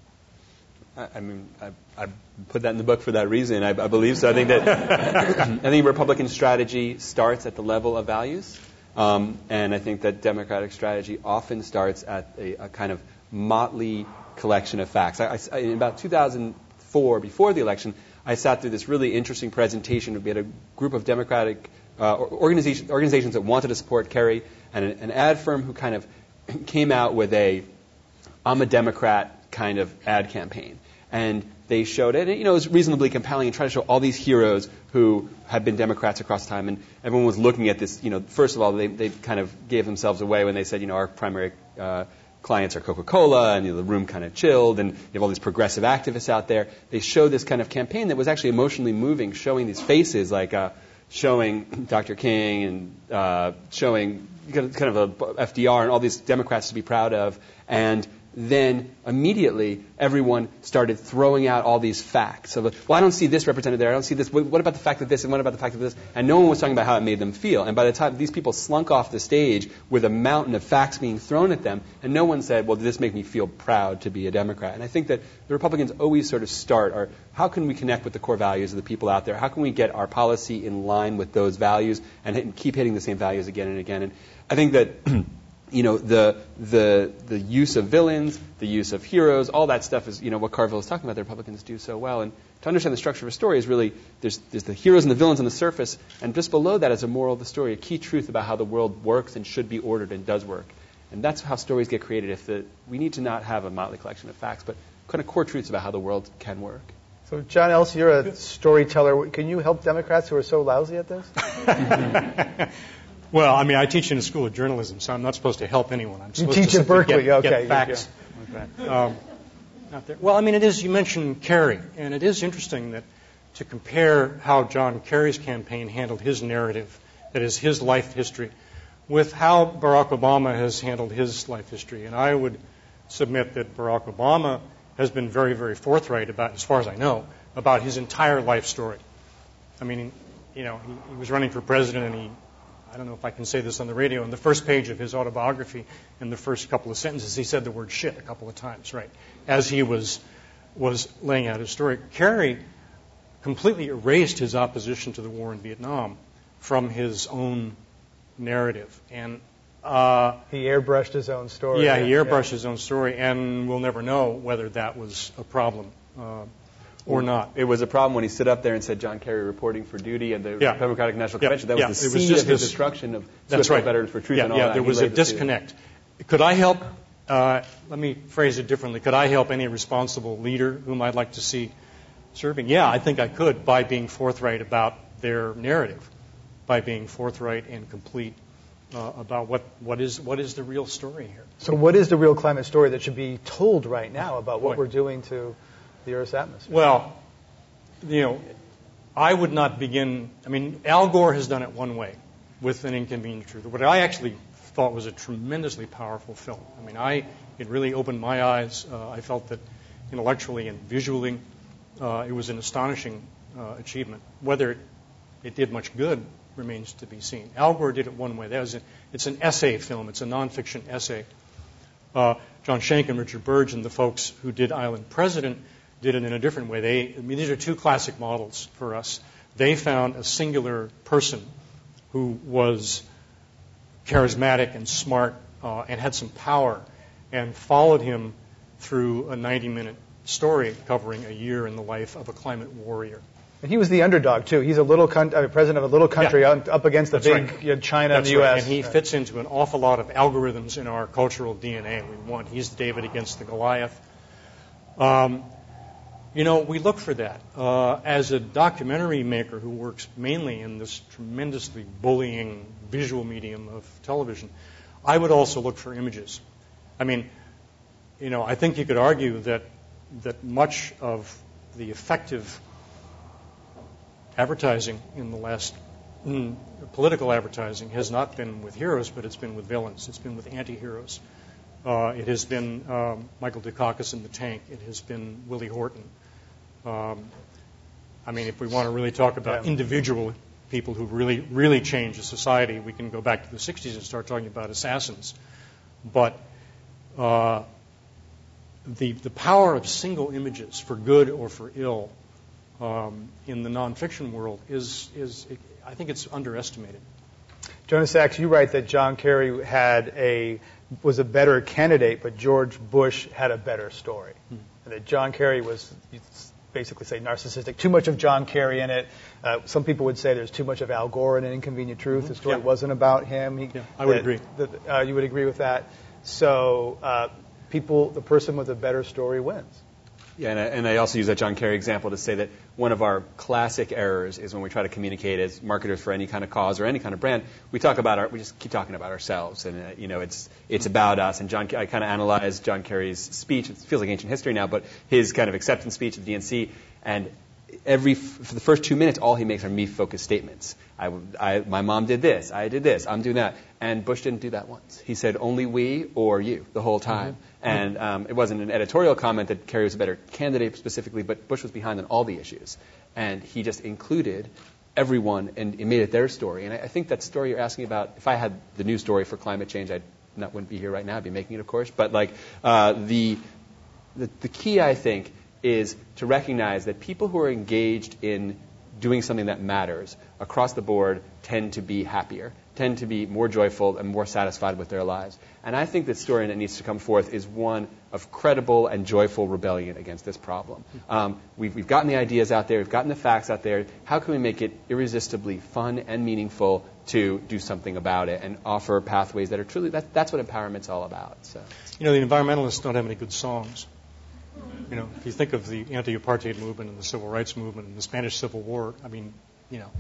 I, I mean, I, I put that in the book for that reason. I, I believe so. I think that I think Republican strategy starts at the level of values, um, and I think that Democratic strategy often starts at a, a kind of motley collection of facts. I, I, in about two thousand four, before the election, I sat through this really interesting presentation. We had a group of Democratic uh, organization, organizations that wanted to support Kerry, and an, an ad firm who kind of came out with a "I'm a Democrat" kind of ad campaign. And they showed it. And, you know, it was reasonably compelling and tried to show all these heroes who had been Democrats across time. And everyone was looking at this. You know, first of all, they, they kind of gave themselves away when they said, you know, our primary uh, clients are Coca-Cola, and you know, the room kind of chilled, and you have all these progressive activists out there. They showed this kind of campaign that was actually emotionally moving, showing these faces, like uh, showing Doctor King and uh, showing kind of a F D R and all these Democrats to be proud of. And then immediately everyone started throwing out all these facts of, well, I don't see this represented there. I don't see this. What about the fact that this? And what about the fact that this? And no one was talking about how it made them feel. And by the time these people slunk off the stage with a mountain of facts being thrown at them, and no one said, well, did this make me feel proud to be a Democrat? And I think that the Republicans always sort of start, or how can we connect with the core values of the people out there? How can we get our policy in line with those values and hit, keep hitting the same values again and again? And I think that you know, the the the use of villains, the use of heroes, all that stuff is, you know, what Carville is talking about. The Republicans do so well. And to understand the structure of a story is really there's there's the heroes and the villains on the surface, and just below that is a moral of the story, a key truth about how the world works and should be ordered and does work. And that's how stories get created. If the we need to not have a motley collection of facts, but kind of core truths about how the world can work. So, John Else, you're a storyteller. Can you help Democrats who are so lousy at this? Well, I mean, I teach in a school of journalism, so I'm not supposed to help anyone. I'm supposed you teach to at Berkeley, get, okay. get facts. Yeah, yeah. Um, out there. Well, I mean, it is, you mentioned Kerry, and it is interesting that to compare how John Kerry's campaign handled his narrative, that is his life history, with how Barack Obama has handled his life history. And I would submit that Barack Obama has been very, very forthright about, as far as I know, about his entire life story. I mean, you know, he, he was running for president, and he I don't know if I can say this on the radio. On the first page of his autobiography, in the first couple of sentences, he said the word shit a couple of times, right, as he was was laying out his story. Kerry completely erased his opposition to the war in Vietnam from his own narrative. And uh, he airbrushed his own story. Yeah, he airbrushed yeah. his own story, and we'll never know whether that was a problem uh, or not. It was a problem when he stood up there and said John Kerry reporting for duty at the yeah. Democratic National yeah. Convention. That yeah. was the it was seed just of his this, destruction of Swiss right. Veterans for Truth yeah, and all yeah, that. There He was a the disconnect. Seed. Could I help, uh, let me phrase it differently, could I help any responsible leader whom I'd like to see serving? Yeah, I think I could, by being forthright about their narrative, by being forthright and complete uh, about what, what is what is the real story here. So what is the real climate story that should be told right now about what Boy. we're doing to the Earth's atmosphere? Well, you know, I would not begin, I mean, Al Gore has done it one way with An Inconvenient Truth. What I actually thought was a tremendously powerful film. I mean, I it really opened my eyes. Uh, I felt that intellectually and visually uh, it was an astonishing uh, achievement. Whether it, it did much good, remains to be seen. Al Gore did it one way. That was a, it's an essay film. It's a nonfiction essay. Uh, John Schenck and Richard Burge and the folks who did Island President did it in a different way. They, I mean, these are two classic models for us. They found a singular person who was charismatic and smart uh, and had some power, and followed him through a ninety-minute story covering a year in the life of a climate warrior. And he was the underdog, too. He's a little con- uh, president of a little country yeah. up, up against the That's big right. you know, China That's and the right. U S. And he right. fits into an awful lot of algorithms in our cultural D N A. We want, he's David against the Goliath. Um, you know, we look for that. Uh, as a documentary maker who works mainly in this tremendously bullying visual medium of television, I would also look for images. I mean, you know, I think you could argue that that much of the effective advertising in the last mm, political advertising has not been with heroes, but it's been with villains. It's been with anti-heroes. Uh, it has been um, Michael Dukakis in The Tank. It has been Willie Horton. Um, I mean, if we want to really talk about yeah. individual people who really, really changed the society, we can go back to the sixties and start talking about assassins. But uh, the the power of single images, for good or for ill, um, in the nonfiction world is is I think it's underestimated. Jonas Sachs, you write that John Kerry had a was a better candidate, but George Bush had a better story, hmm. and that John Kerry was, you basically say, narcissistic. Too much of John Kerry in it. Uh, some people would say there's too much of Al Gore in An Inconvenient Truth. Mm-hmm. The story yeah. wasn't about him. He, yeah, I would that, agree. That, uh, you would agree with that. So uh, people, the person with a better story wins. Yeah, and I, and I also use that John Kerry example to say that one of our classic errors is when we try to communicate as marketers for any kind of cause or any kind of brand, we talk about our, we just keep talking about ourselves, and uh, you know, it's it's about us. And John, I kind of analyzed John Kerry's speech. It feels like ancient history now, but his kind of acceptance speech of the D N C, and every for the first two minutes, all he makes are me-focused statements. I, I, my mom did this. I did this. I'm doing that. And Bush didn't do that once. He said only we or you the whole time. Mm-hmm. And um, it wasn't an editorial comment that Kerry was a better candidate specifically, but Bush was behind on all the issues. And he just included everyone and it made it their story. And I, I think that story you're asking about, if I had the new story for climate change, I wouldn't be here right now. I'd be making it, of course. But like uh, the, the the key, I think, is to recognize that people who are engaged in doing something that matters across the board tend to be happier, tend to be more joyful and more satisfied with their lives. And I think the story that needs to come forth is one of credible and joyful rebellion against this problem. Um, we've, we've gotten the ideas out there, we've gotten the facts out there. How can we make it irresistibly fun and meaningful to do something about it and offer pathways that are truly, that, that's what empowerment's all about. So, you know, the environmentalists don't have any good songs. You know, if you think of the anti-apartheid movement and the civil rights movement and the Spanish Civil War, I mean, you know.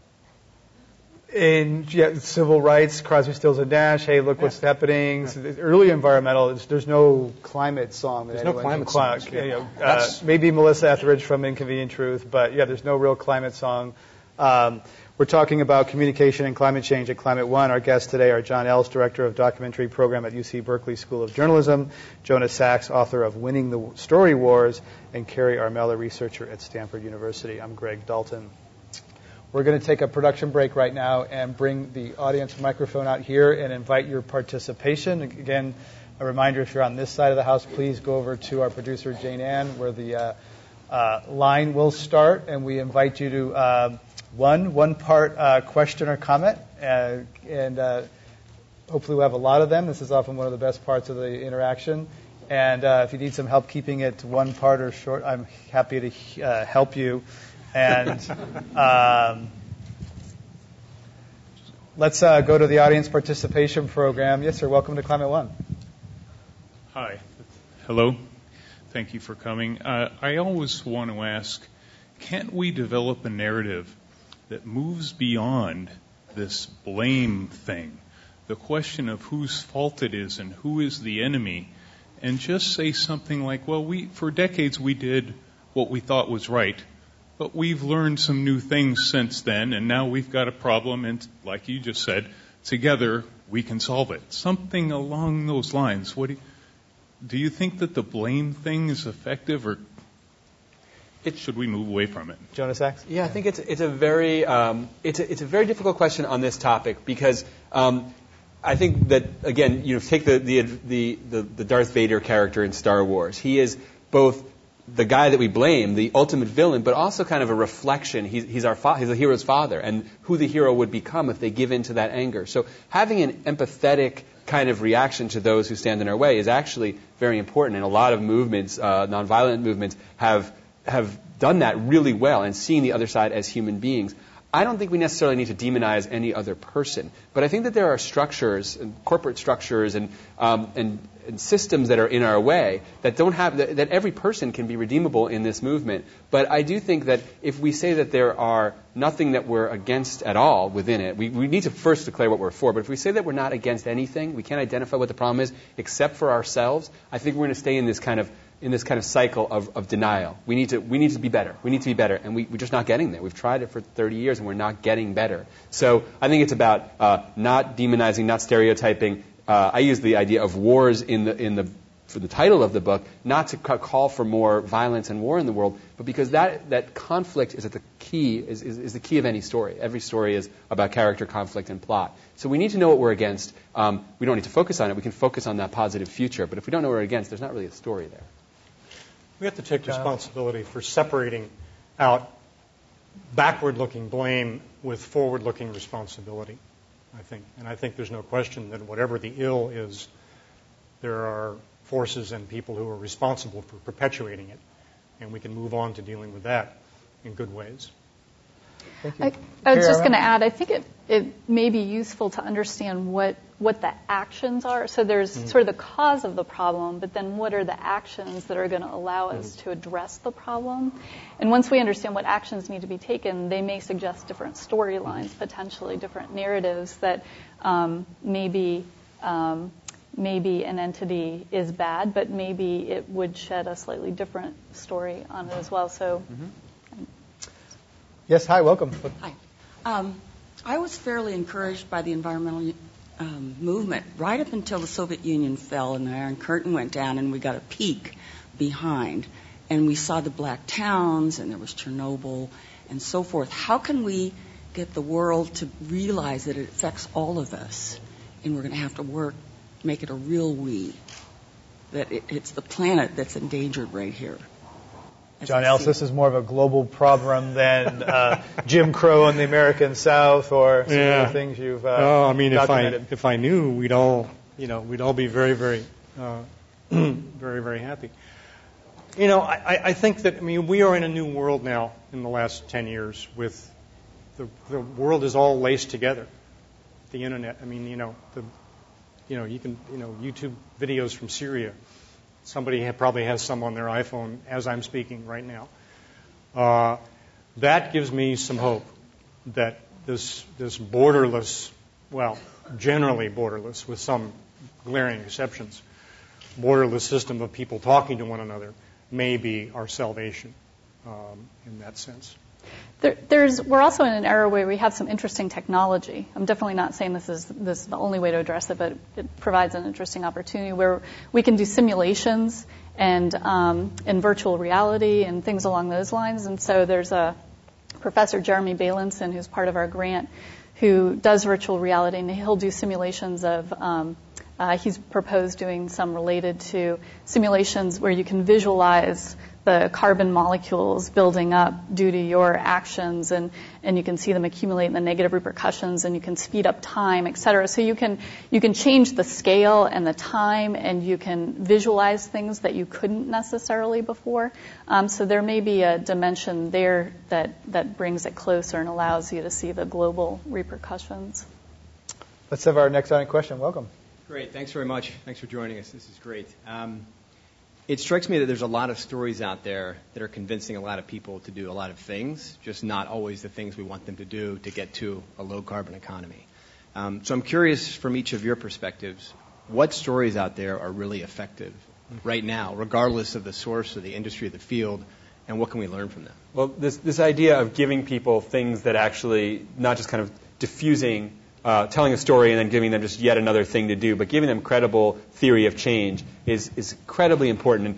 In yeah, civil rights, Crosby, Stills and Nash, hey, look yeah. what's happening. Yeah. Early environmental, there's no climate song. There's no climate song. songs. You know, uh, maybe Melissa Etheridge from Inconvenient Truth, but yeah, there's no real climate song. Um, we're talking about communication and climate change at Climate One. Our guests today are John Ells, Director of Documentary Program at U C Berkeley School of Journalism, Jonas Sachs, author of Winning the Story Wars, and Kerry Armella, researcher at Stanford University. I'm Greg Dalton. We're going to take a production break right now and bring the audience microphone out here and invite your participation. Again, a reminder, if you're on this side of the house, please go over to our producer, Jane Ann, where the uh, uh, line will start, and we invite you to uh, one, one part uh, question or comment, uh, and uh, hopefully we'll have a lot of them. This is often one of the best parts of the interaction. And uh, if you need some help keeping it to one part or short, I'm happy to uh, help you. And um, let's uh, go to the audience participation program. Yes, sir. Welcome to Climate One. Hi. Hello. Thank you for coming. Uh, I always want to ask, can't we develop a narrative that moves beyond this blame thing, the question of whose fault it is and who is the enemy, and just say something like, well, we for decades we did what we thought was right, but we've learned some new things since then, and now we've got a problem, and like you just said, together we can solve it. Something along those lines. What do you, do you think that the blame thing is effective? Or It, should we move away from it? Jonas Sachs? Yeah, I think it's it's a very um, it's a, it's a very difficult question on this topic because um, I think that again, you know, take the the, the the the Darth Vader character in Star Wars. He is both the guy that we blame, the ultimate villain, but also kind of a reflection. He's, he's our fa- he's the hero's father, and who the hero would become if they give in to that anger. So having an empathetic kind of reaction to those who stand in our way is actually very important. And a lot of movements, uh, nonviolent movements, have have done that really well and seeing the other side as human beings. I don't think we necessarily need to demonize any other person, but I think that there are structures, and corporate structures, and um, and, and systems that are in our way that don't have that, that every person can be redeemable in this movement. But I do think that if we say that there are nothing that we're against at all within it, we, we need to first declare what we're for. But if we say that we're not against anything, we can't identify what the problem is except for ourselves, I think we're going to stay in this kind of in this kind of cycle of, of denial. We need to we need to be better. We need to be better, and we, we're just not getting there. We've tried it for thirty years, and we're not getting better. So I think it's about uh, not demonizing, not stereotyping. Uh, I use the idea of wars in the in the for the title of the book, not to ca- call for more violence and war in the world, but because that that conflict is at the key is, is, is the key of any story. Every story is about character, conflict, and plot. So we need to know what we're against. Um, we don't need to focus on it. We can focus on that positive future. But if we don't know what we're against, there's not really a story there. We have to take responsibility for separating out backward-looking blame with forward-looking responsibility, I think. And I think there's no question that whatever the ill is, there are forces and people who are responsible for perpetuating it. And we can move on to dealing with that in good ways. Thank you. I, I was just going to add, I think it, it may be useful to understand what, what the actions are. So there's mm-hmm. sort of the cause of the problem, but then what are the actions that are going to allow us mm-hmm. to address the problem? And once we understand what actions need to be taken, they may suggest different storylines, mm-hmm. potentially different narratives that um, maybe um, maybe an entity is bad, but maybe it would shed a slightly different story on it as well. So. Mm-hmm. Yes, hi, welcome. Hi. Um, I was fairly encouraged by the environmental um, movement right up until the Soviet Union fell and the Iron Curtain went down and we got a peek behind. And we saw the black towns and there was Chernobyl and so forth. How can we get the world to realize that it affects all of us and we're going to have to work, make it a real we, that it, it's the planet that's endangered right here? John Ellis, this is more of a global problem than uh, Jim Crow in the American South or some yeah. of the things you've uh, oh, I mean, documented. if I if I knew, we'd all, you know, we'd all be very, very, uh, very, very happy. You know, I, I think that I mean we are in a new world now in the last ten years with the the world is all laced together. The internet. I mean, you know, the you know you can you know YouTube videos from Syria. Somebody ha- probably has some on their iPhone as I'm speaking right now. Uh, that gives me some hope that this this borderless, well, generally borderless, with some glaring exceptions, borderless system of people talking to one another may be our salvation um, in that sense. There, there's, we're also in an era where we have some interesting technology. I'm definitely not saying this is this is the only way to address it, but it provides an interesting opportunity where we can do simulations and um, and virtual reality and things along those lines. And so there's a Professor Jeremy Bailenson, who's part of our grant, who does virtual reality, and he'll do simulations of. Um, uh, he's proposed doing some related to simulations where you can visualize the carbon molecules building up due to your actions, and, and you can see them accumulate in the negative repercussions, and you can speed up time, et cetera. So you can you can change the scale and the time, and you can visualize things that you couldn't necessarily before. Um, so there may be a dimension there that, that brings it closer and allows you to see the global repercussions. Let's have our next on question. Welcome. Great. Thanks very much. Thanks for joining us. This is great. Um, It strikes me that there's a lot of stories out there that are convincing a lot of people to do a lot of things, just not always the things we want them to do to get to a low-carbon economy. Um, so I'm curious from each of your perspectives, what stories out there are really effective right now, regardless of the source or the industry or the field, and what can we learn from them? Well, this, this idea of giving people things that actually, not just kind of diffusing Uh, telling a story and then giving them just yet another thing to do, but giving them credible theory of change is, is incredibly important. And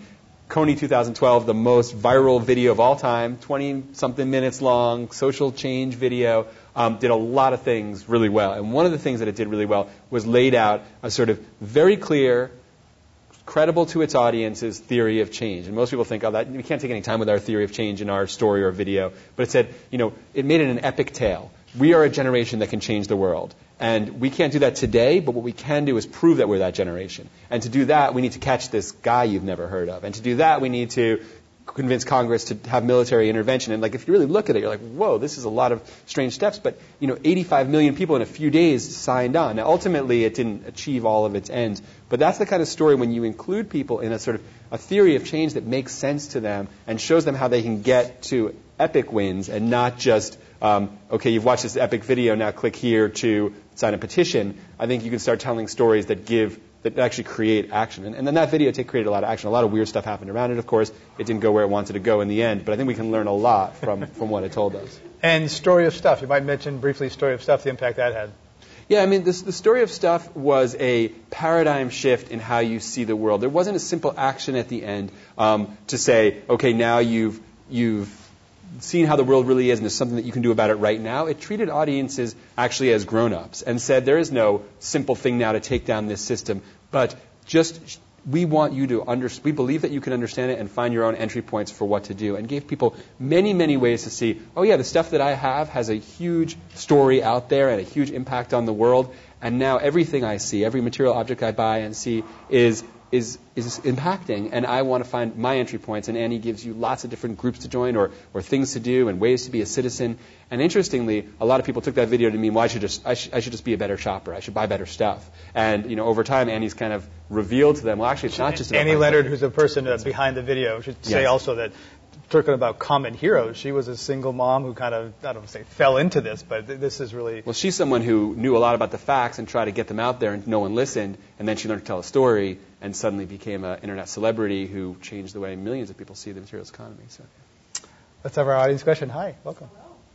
Kony two thousand twelve, the most viral video of all time, twenty-something minutes long, social change video, um, did a lot of things really well. And one of the things that it did really well was laid out a sort of very clear, credible to its audience's theory of change. And most people think, oh, that we can't take any time with our theory of change in our story or video. But it said, you know, it made it an epic tale. We are a generation that can change the world. And we can't do that today, but what we can do is prove that we're that generation. And to do that, we need to catch this guy you've never heard of. And to do that, we need to convince Congress to have military intervention. And like, if you really look at it, you're like, whoa, this is a lot of strange steps. But, you know, eighty-five million people in a few days signed on. Now, ultimately, it didn't achieve all of its ends. But that's the kind of story when you include people in a sort of a theory of change that makes sense to them and shows them how they can get to epic wins and not just, um, okay, you've watched this epic video, now click here to sign a petition. I think you can start telling stories that give, that actually create action. And, and then that video take, created a lot of action. A lot of weird stuff happened around it, of course. It didn't go where it wanted to go in the end, but I think we can learn a lot from, from what it told us. And Story of Stuff. You might mention briefly Story of Stuff, the impact that had. Yeah, I mean, this, the Story of Stuff was a paradigm shift in how you see the world. There wasn't a simple action at the end um, to say, okay, now you've you've seen how the world really is and there's something that you can do about it right now. It treated audiences actually as grown-ups and said there is no simple thing now to take down this system, but just we want you to understand, we believe that you can understand it and find your own entry points for what to do, and gave people many, many ways to see, oh yeah, the stuff that I have has a huge story out there and a huge impact on the world, and now everything I see, every material object I buy and see is is is impacting, and I want to find my entry points. And Annie gives you lots of different groups to join or, or things to do and ways to be a citizen. And interestingly, a lot of people took that video to mean, well, I should just I, sh- I should just be a better shopper. I should buy better stuff. And you know, over time, Annie's kind of revealed to them, well, actually, it's not just about Annie Leonard, who's the person uh, behind the video, should say yes. also that, talking about common heroes, she was a single mom who kind of, I don't want to say fell into this, but th- this is really... Well, she's someone who knew a lot about the facts and tried to get them out there, and no one listened, and then she learned to tell a story and suddenly became an internet celebrity who changed the way millions of people see the materials economy. So, let's have our audience question. Hi, welcome.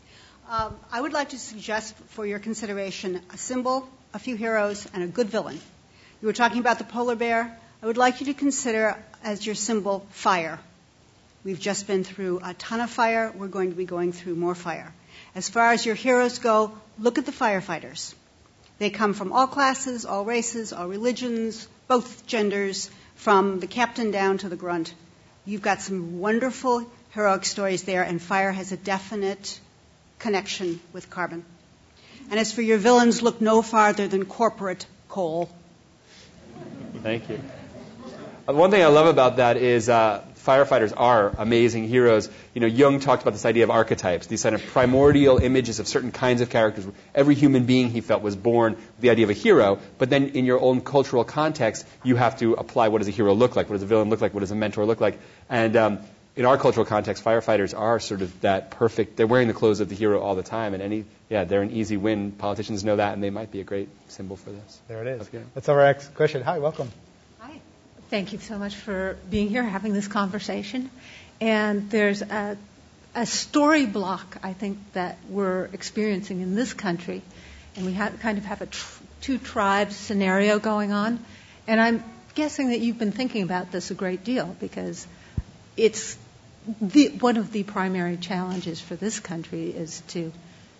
Um, I would like to suggest for your consideration a symbol, a few heroes, and a good villain. You were talking about the polar bear. I would like you to consider as your symbol fire. We've just been through a ton of fire. We're going to be going through more fire. As far as your heroes go, look at the firefighters. They come from all classes, all races, all religions, both genders, from the captain down to the grunt. You've got some wonderful heroic stories there, and fire has a definite connection with carbon. And as for your villains, look no farther than corporate coal. Thank you. Uh, one thing I love about that is uh, firefighters are amazing heroes. You know, Jung talked about this idea of archetypes, these kind of primordial images of certain kinds of characters. Every human being, he felt, was born with the idea of a hero, but then in your own cultural context, you have to apply what does a hero look like, what does a villain look like, what does a mentor look like. And um, in our cultural context, firefighters are sort of that perfect, they're wearing the clothes of the hero all the time, and any, yeah, they're an easy win. Politicians know that, and they might be a great symbol for this. There it is. Let's have our next question. Hi, welcome. Thank you so much for being here, having this conversation. And there's a, a story block, I think, that we're experiencing in this country. And we have, kind of have a tr- two tribes scenario going on. And I'm guessing that you've been thinking about this a great deal because it's the, one of the primary challenges for this country is to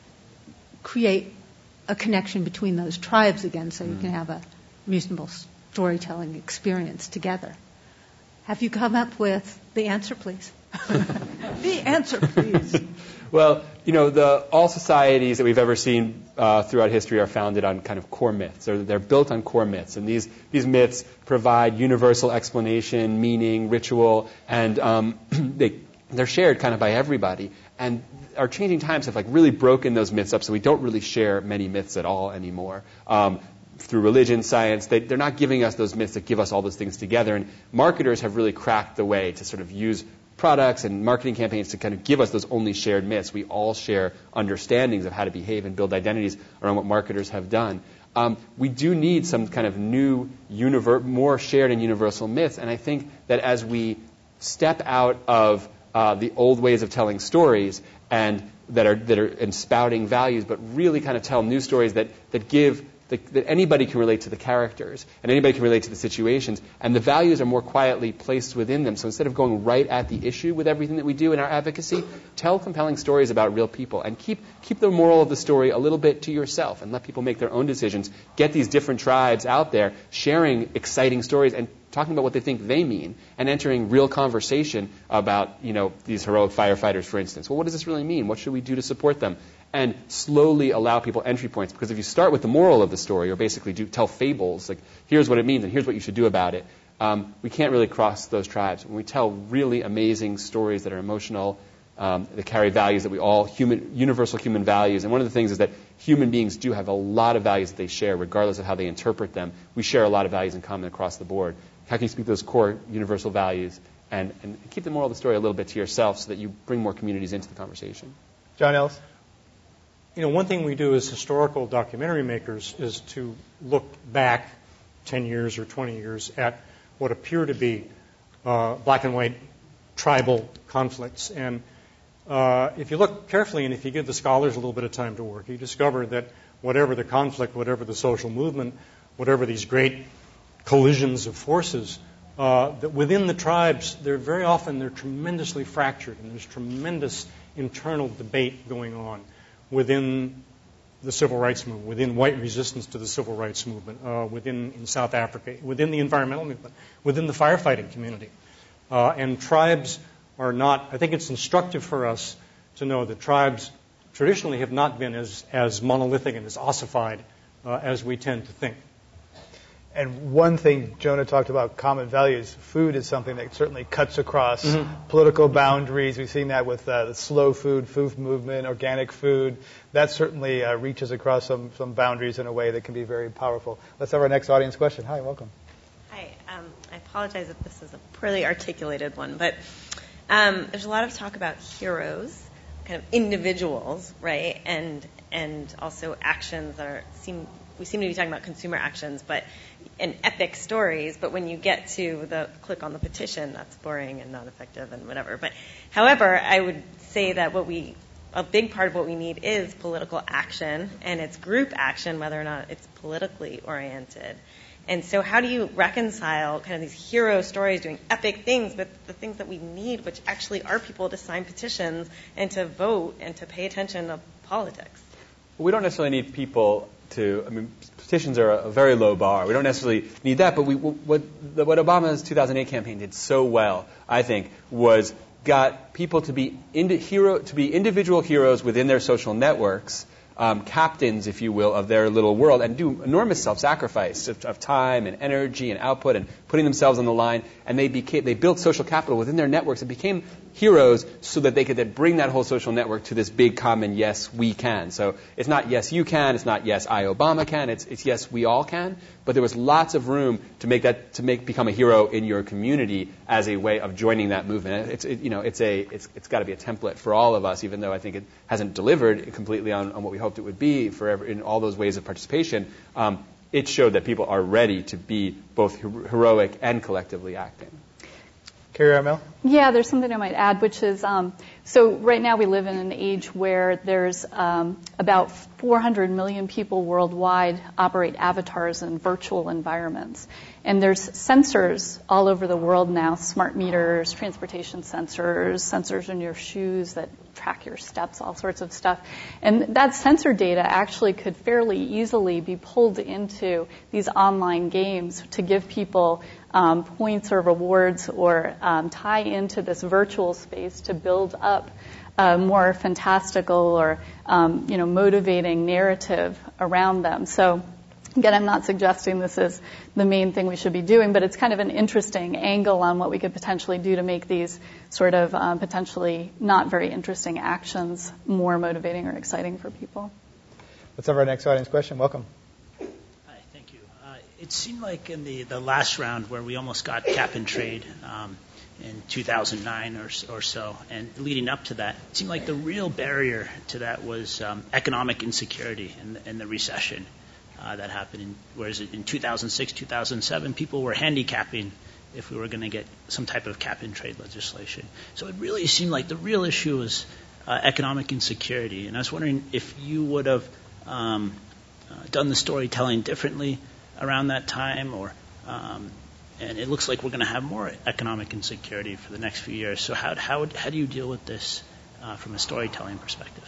create a connection between those tribes again so mm. you can have a reasonable storytelling experience together. Have you come up with the answer, please? The answer, please. Well, you know, the, all societies that we've ever seen uh, throughout history are founded on kind of core myths. They're, they're built on core myths, and these, these myths provide universal explanation, meaning, ritual, and um, they, they're shared kind of by everybody. And our changing times have like really broken those myths up, so we don't really share many myths at all anymore. Um, through religion, science, they, they're not giving us those myths that give us all those things together. And marketers have really cracked the way to sort of use products and marketing campaigns to kind of give us those only shared myths. We all share understandings of how to behave and build identities around what marketers have done. Um, we do need some kind of new, univer- more shared and universal myths. And I think that as we step out of uh, the old ways of telling stories and that are that are and spouting values, but really kind of tell new stories that that give the, that anybody can relate to the characters and anybody can relate to the situations, and the values are more quietly placed within them. So instead of going right at the issue with everything that we do in our advocacy, tell compelling stories about real people and keep keep the moral of the story a little bit to yourself and let people make their own decisions. Get these different tribes out there sharing exciting stories and talking about what they think they mean and entering real conversation about, you know, these heroic firefighters, for instance. Well, what does this really mean? What should we do to support them? And slowly allow people entry points. Because if you start with the moral of the story, or basically do tell fables, like here's what it means and here's what you should do about it, um, we can't really cross those tribes. When we tell really amazing stories that are emotional, um, that carry values that we all, human, universal human values. And one of the things is that human beings do have a lot of values that they share, regardless of how they interpret them. We share a lot of values in common across the board. How can you speak those core universal values and, and keep the moral of the story a little bit to yourself so that you bring more communities into the conversation? John Ellis? You know, one thing we do as historical documentary makers is to look back ten years or twenty years at what appear to be uh, black and white tribal conflicts. And uh, if you look carefully and if you give the scholars a little bit of time to work, you discover that whatever the conflict, whatever the social movement, whatever these great collisions of forces, uh, that within the tribes, they're very often they're tremendously fractured, and there's tremendous internal debate going on within the civil rights movement, within white resistance to the civil rights movement, uh, within in South Africa, within the environmental movement, within the firefighting community. Uh, and tribes are not, I think it's instructive for us to know that tribes traditionally have not been as, as monolithic and as ossified uh, as we tend to think. And one thing Jonah talked about, common values. Food is something that certainly cuts across mm-hmm. political boundaries. We've seen that with uh, the slow food, food movement, organic food. That certainly uh, reaches across some, some boundaries in a way that can be very powerful. Let's have our next audience question. Hi, welcome. Hi. Um, I apologize if this is a poorly articulated one, but um, there's a lot of talk about heroes, kind of individuals, right, and and also actions that are seem we seem to be talking about consumer actions, but and epic stories, but when you get to the click on the petition, that's boring and not effective and whatever. But however, I would say that what we, a big part of what we need is political action, and it's group action, whether or not it's politically oriented. And so how do you reconcile kind of these hero stories doing epic things with the things that we need, which actually are people to sign petitions and to vote and to pay attention to politics? Well, we don't necessarily need people to, I mean, petitions are a very low bar. We don't necessarily need that, but we, what, what Obama's two thousand eight campaign did so well, I think, was got people to be indi- hero, to be individual heroes within their social networks, um, captains, if you will, of their little world, and do enormous self-sacrifice of, of time and energy and output and putting themselves on the line. And they became, they built social capital within their networks and became heroes so that they could then bring that whole social network to this big common yes, we can. So it's not yes, you can. It's not yes, I, Obama can. It's, it's yes, we all can. But there was lots of room to make that, to make, become a hero in your community as a way of joining that movement. It's, it, you know, it's a, it's, it's got to be a template for all of us, even though I think it hasn't delivered completely on, on what we hoped it would be for every, in all those ways of participation. Um, it showed that people are ready to be both her- heroic and collectively acting. Carrie Armel? Yeah, there's something I might add, which is, um, so right now we live in an age where there's um, about four hundred million people worldwide operate avatars in virtual environments. And there's sensors all over the world now, smart meters, transportation sensors, sensors in your shoes that track your steps, all sorts of stuff. And that sensor data actually could fairly easily be pulled into these online games to give people um, points or rewards or um, tie into this virtual space to build up a more fantastical or um, you know motivating narrative around them. So again, I'm not suggesting this is the main thing we should be doing, but it's kind of an interesting angle on what we could potentially do to make these sort of um, potentially not very interesting actions more motivating or exciting for people. Let's have our next audience question. Welcome. Hi, thank you. Uh, it seemed like in the, the last round where we almost got cap and trade um, in two thousand nine or, or so, and leading up to that, it seemed like the real barrier to that was um, economic insecurity and, and the recession. Uh, that happened, in, whereas in two thousand six, two thousand seven, people were handicapping if we were going to get some type of cap-and-trade legislation. So it really seemed like the real issue was uh, economic insecurity. And I was wondering if you would have um, uh, done the storytelling differently around that time, or um, and it looks like we're going to have more economic insecurity for the next few years. So how how how do you deal with this uh, from a storytelling perspective?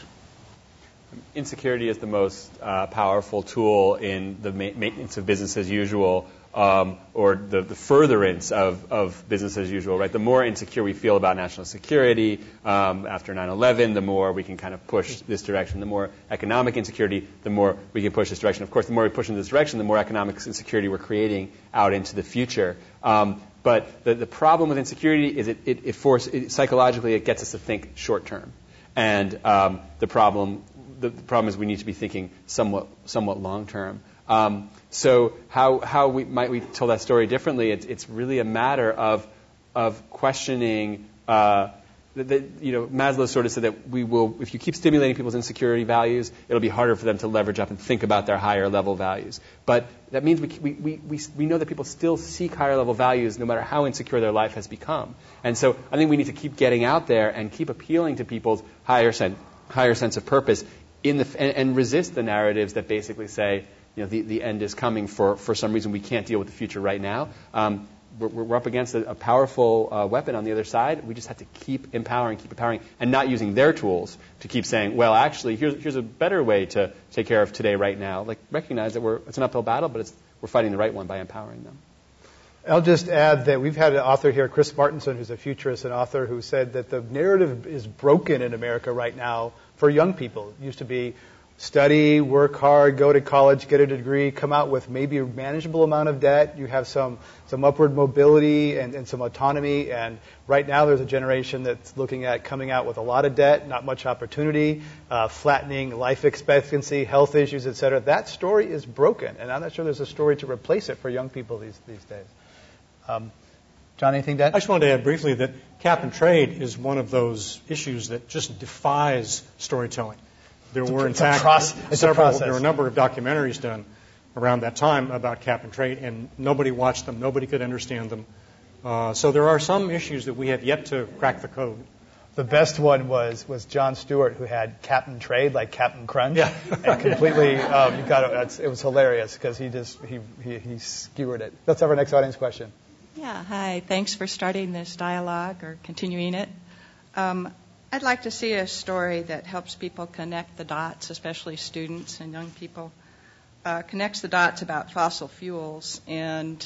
Insecurity is the most uh, powerful tool in the ma- maintenance of business as usual, um, or the, the furtherance of, of business as usual, right? The more insecure we feel about national security um, after nine eleven, the more we can kind of push this direction. The more economic insecurity, the more we can push this direction. Of course, the more we push in this direction, the more economic insecurity we're creating out into the future. Um, but the, the problem with insecurity is it, it, it force, it, psychologically it gets us to think short term. And um, the problem the, the problem is we need to be thinking somewhat somewhat long term. Um, so how how we, might we tell that story differently? It's, it's really a matter of of questioning. Uh, the, the, you know, Maslow sort of said that we will, if you keep stimulating people's insecurity values, it'll be harder for them to leverage up and think about their higher level values. But that means we we we we, we know that people still seek higher level values no matter how insecure their life has become. And so I think we need to keep getting out there and keep appealing to people's higher sense higher sense of purpose in the and, and resist the narratives that basically say, you know, the, the end is coming for, for some reason we can't deal with the future right now. Um, we're, we're up against a, a powerful uh, weapon on the other side. We just have to keep empowering, keep empowering, and not using their tools to keep saying, well, actually, here's here's a better way to take care of today right now. Like, recognize that we're it's an uphill battle, but it's we're fighting the right one by empowering them. I'll just add that we've had an author here, Chris Martenson, who's a futurist and author, who said that the narrative is broken in America right now for young people. It used to be study, work hard, go to college, get a degree, come out with maybe a manageable amount of debt. You have some, some upward mobility and, and some autonomy. And right now there's a generation that's looking at coming out with a lot of debt, not much opportunity, uh, flattening life expectancy, health issues, et cetera. That story is broken. And I'm not sure there's a story to replace it for young people these, these days. Um, John, anything to add? I just wanted to add briefly that cap and trade is one of those issues that just defies storytelling. There were, in fact, several, there were a number of documentaries done around that time about cap and trade, and nobody watched them. Nobody could understand them. Uh, so there are some issues that we have yet to crack the code. The best one was was Jon Stewart, who had Captain Trade, like Captain Crunch. Yeah. And completely, um, you got it. It was hilarious because he just he, he he skewered it. Let's have our next audience question. Yeah, hi. Thanks for starting this dialogue or continuing it. Um, I'd like to see a story that helps people connect the dots, especially students and young people, uh, connects the dots about fossil fuels and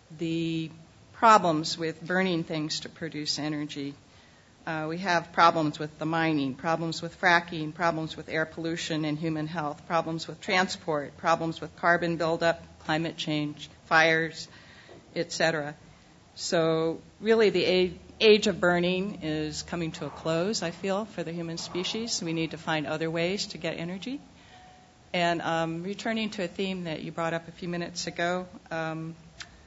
the problems with burning things to produce energy. Uh, we have problems with the mining, problems with fracking, problems with air pollution and human health, problems with transport, problems with carbon buildup, climate change, fires, et cetera. So really the age, age of burning is coming to a close, I feel, for the human species. We need to find other ways to get energy. And um, returning to a theme that you brought up a few minutes ago, um,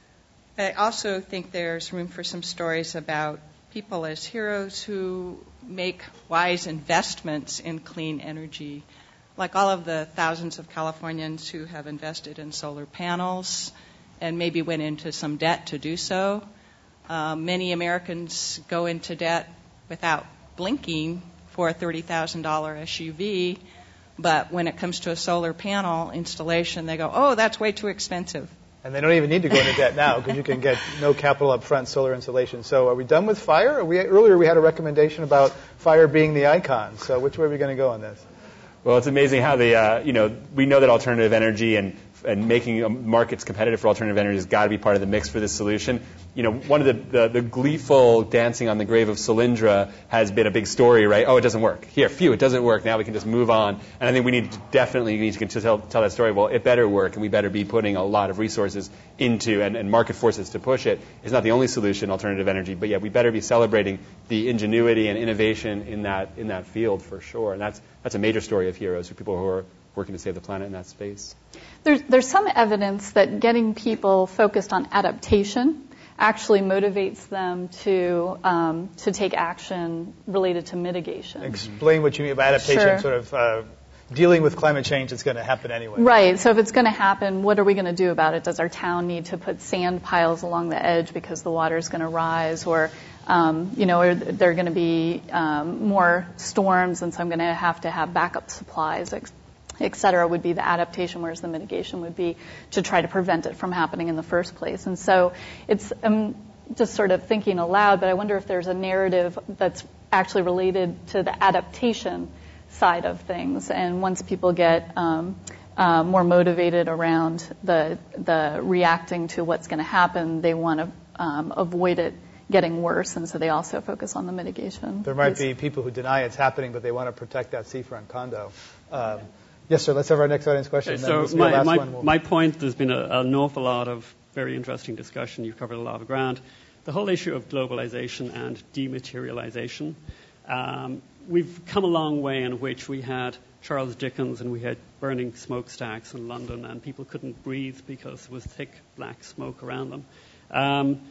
I also think there's room for some stories about people as heroes who make wise investments in clean energy, like all of the thousands of Californians who have invested in solar panels and maybe went into some debt to do so. Uh, many Americans go into debt without blinking for a thirty thousand dollars S U V, but when it comes to a solar panel installation, they go, oh, that's way too expensive. And they don't even need to go into debt now because you can get no capital up front solar installation. So are we done with fire? Are we, earlier we had a recommendation about fire being the icon. So which way are we going to go on this? Well, it's amazing how the, uh, you know, we know that alternative energy and and making markets competitive for alternative energy has got to be part of the mix for this solution. You know, one of the, the, the gleeful dancing on the grave of Solyndra has been a big story, right? Oh, it doesn't work. Here, phew, it doesn't work. Now we can just move on. And I think we need to definitely need to tell, tell that story. Well, it better work, and we better be putting a lot of resources into and, and market forces to push it. It's not the only solution, alternative energy, but yeah, we better be celebrating the ingenuity and innovation in that in that field for sure. And that's that's a major story of heroes for people who are working to save the planet in that space. There's, there's some evidence that getting people focused on adaptation actually motivates them to um, to take action related to mitigation. Explain what you mean by adaptation, sure. sort of uh, dealing with climate change that's going to happen anyway. Right. So if it's going to happen, what are we going to do about it? Does our town need to put sand piles along the edge because the water is going to rise? Or, um, you know, are there going to be um, more storms, and so I'm going to have to have backup supplies, et cetera, would be the adaptation, whereas the mitigation would be to try to prevent it from happening in the first place. And so it's um, just sort of thinking aloud, but I wonder if there's a narrative that's actually related to the adaptation side of things. And once people get um, uh, more motivated around the the reacting to what's going to happen, they want to um, avoid it getting worse, and so they also focus on the mitigation. There might be people who deny it's happening, but they want to protect that seafront condo. Um, yes, sir. Let's have our next audience question. Okay, so my, my, we'll... my point, there's been a, an awful lot of very interesting discussion. You've covered a lot of ground. The whole issue of globalization and dematerialization. Um, we've come a long way in which we had Charles Dickens and we had burning smokestacks in London, and people couldn't breathe because there was thick black smoke around them. Um,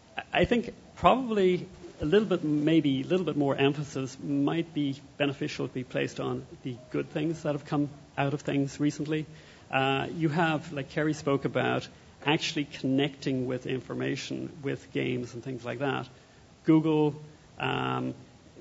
I think probably a little bit, maybe a little bit more emphasis might be beneficial to be placed on the good things that have come out of things recently. Uh, you have, like Kerry spoke about, actually connecting with information, with games and things like that. Google, um,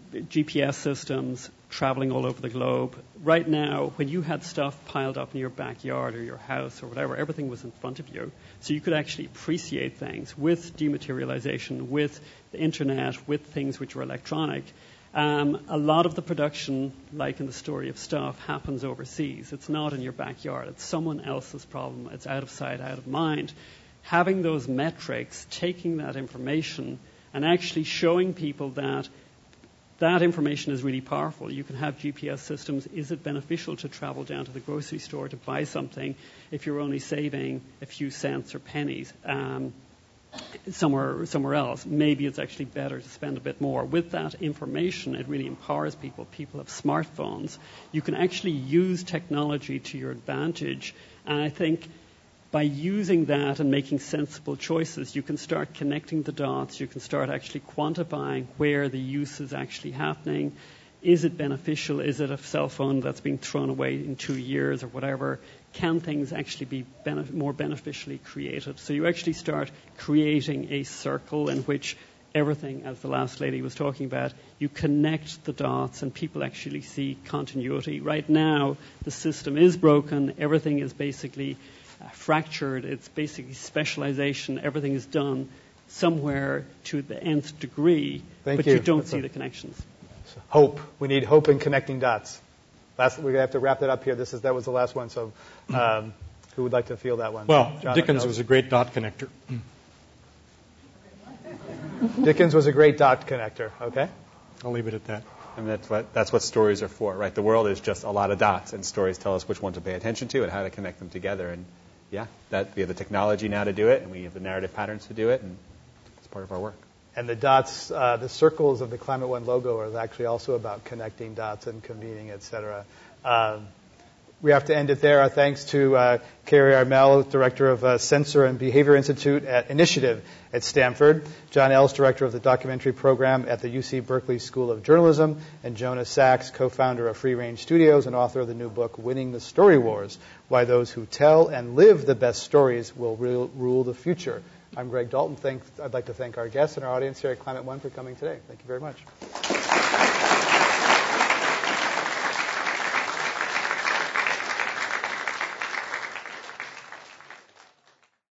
G P S systems, traveling all over the globe. Right now, when you had stuff piled up in your backyard or your house or whatever, everything was in front of you. So you could actually appreciate things with dematerialization, with the internet, with things which are electronic. Um, a lot of the production, like in the story of Stuff, happens overseas. It's not in your backyard. It's someone else's problem. It's out of sight, out of mind. Having those metrics, taking that information, and actually showing people that that information is really powerful. You can have G P S systems. Is it beneficial to travel down to the grocery store to buy something if you're only saving a few cents or pennies um, somewhere somewhere else? Maybe it's actually better to spend a bit more. With that information, it really empowers people. People have smartphones. You can actually use technology to your advantage. And I think by using that and making sensible choices, you can start connecting the dots. You can start actually quantifying where the use is actually happening. Is it beneficial? Is it a cell phone that's being thrown away in two years or whatever? Can things actually be benef- more beneficially created? So you actually start creating a circle in which everything, as the last lady was talking about, you connect the dots and people actually see continuity. Right now, the system is broken. Everything is basically Uh, fractured. It's basically specialization. Everything is done somewhere to the nth degree, Thank but you, you don't That's see a, the connections. Hope. We need hope in connecting dots. Last, we're going to have to wrap that up here. This is that was the last one. So, um, who would like to field that one? Well, John Dickens was a great dot connector. Dickens was a great dot connector. Okay, I'll leave it at that. And that's what that's what stories are for, right? The world is just a lot of dots, and stories tell us which one to pay attention to and how to connect them together. And yeah, that we have the technology now to do it, and we have the narrative patterns to do it, and it's part of our work. And the dots, uh, the circles of the Climate One logo are actually also about connecting dots and convening, et cetera. Um, we have to end it there. Our thanks to uh, Kerry Armel, Director of uh, Sensor and Behavior Institute at Initiative at Stanford, John Ells, Director of the Documentary Program at the U C Berkeley School of Journalism, and Jonah Sachs, co-founder of Free Range Studios and author of the new book, Winning the Story Wars, Why Those Who Tell and Live the Best Stories Will Rule, rule the Future. I'm Greg Dalton. Thanks, I'd like to thank our guests and our audience here at Climate One for coming today. Thank you very much.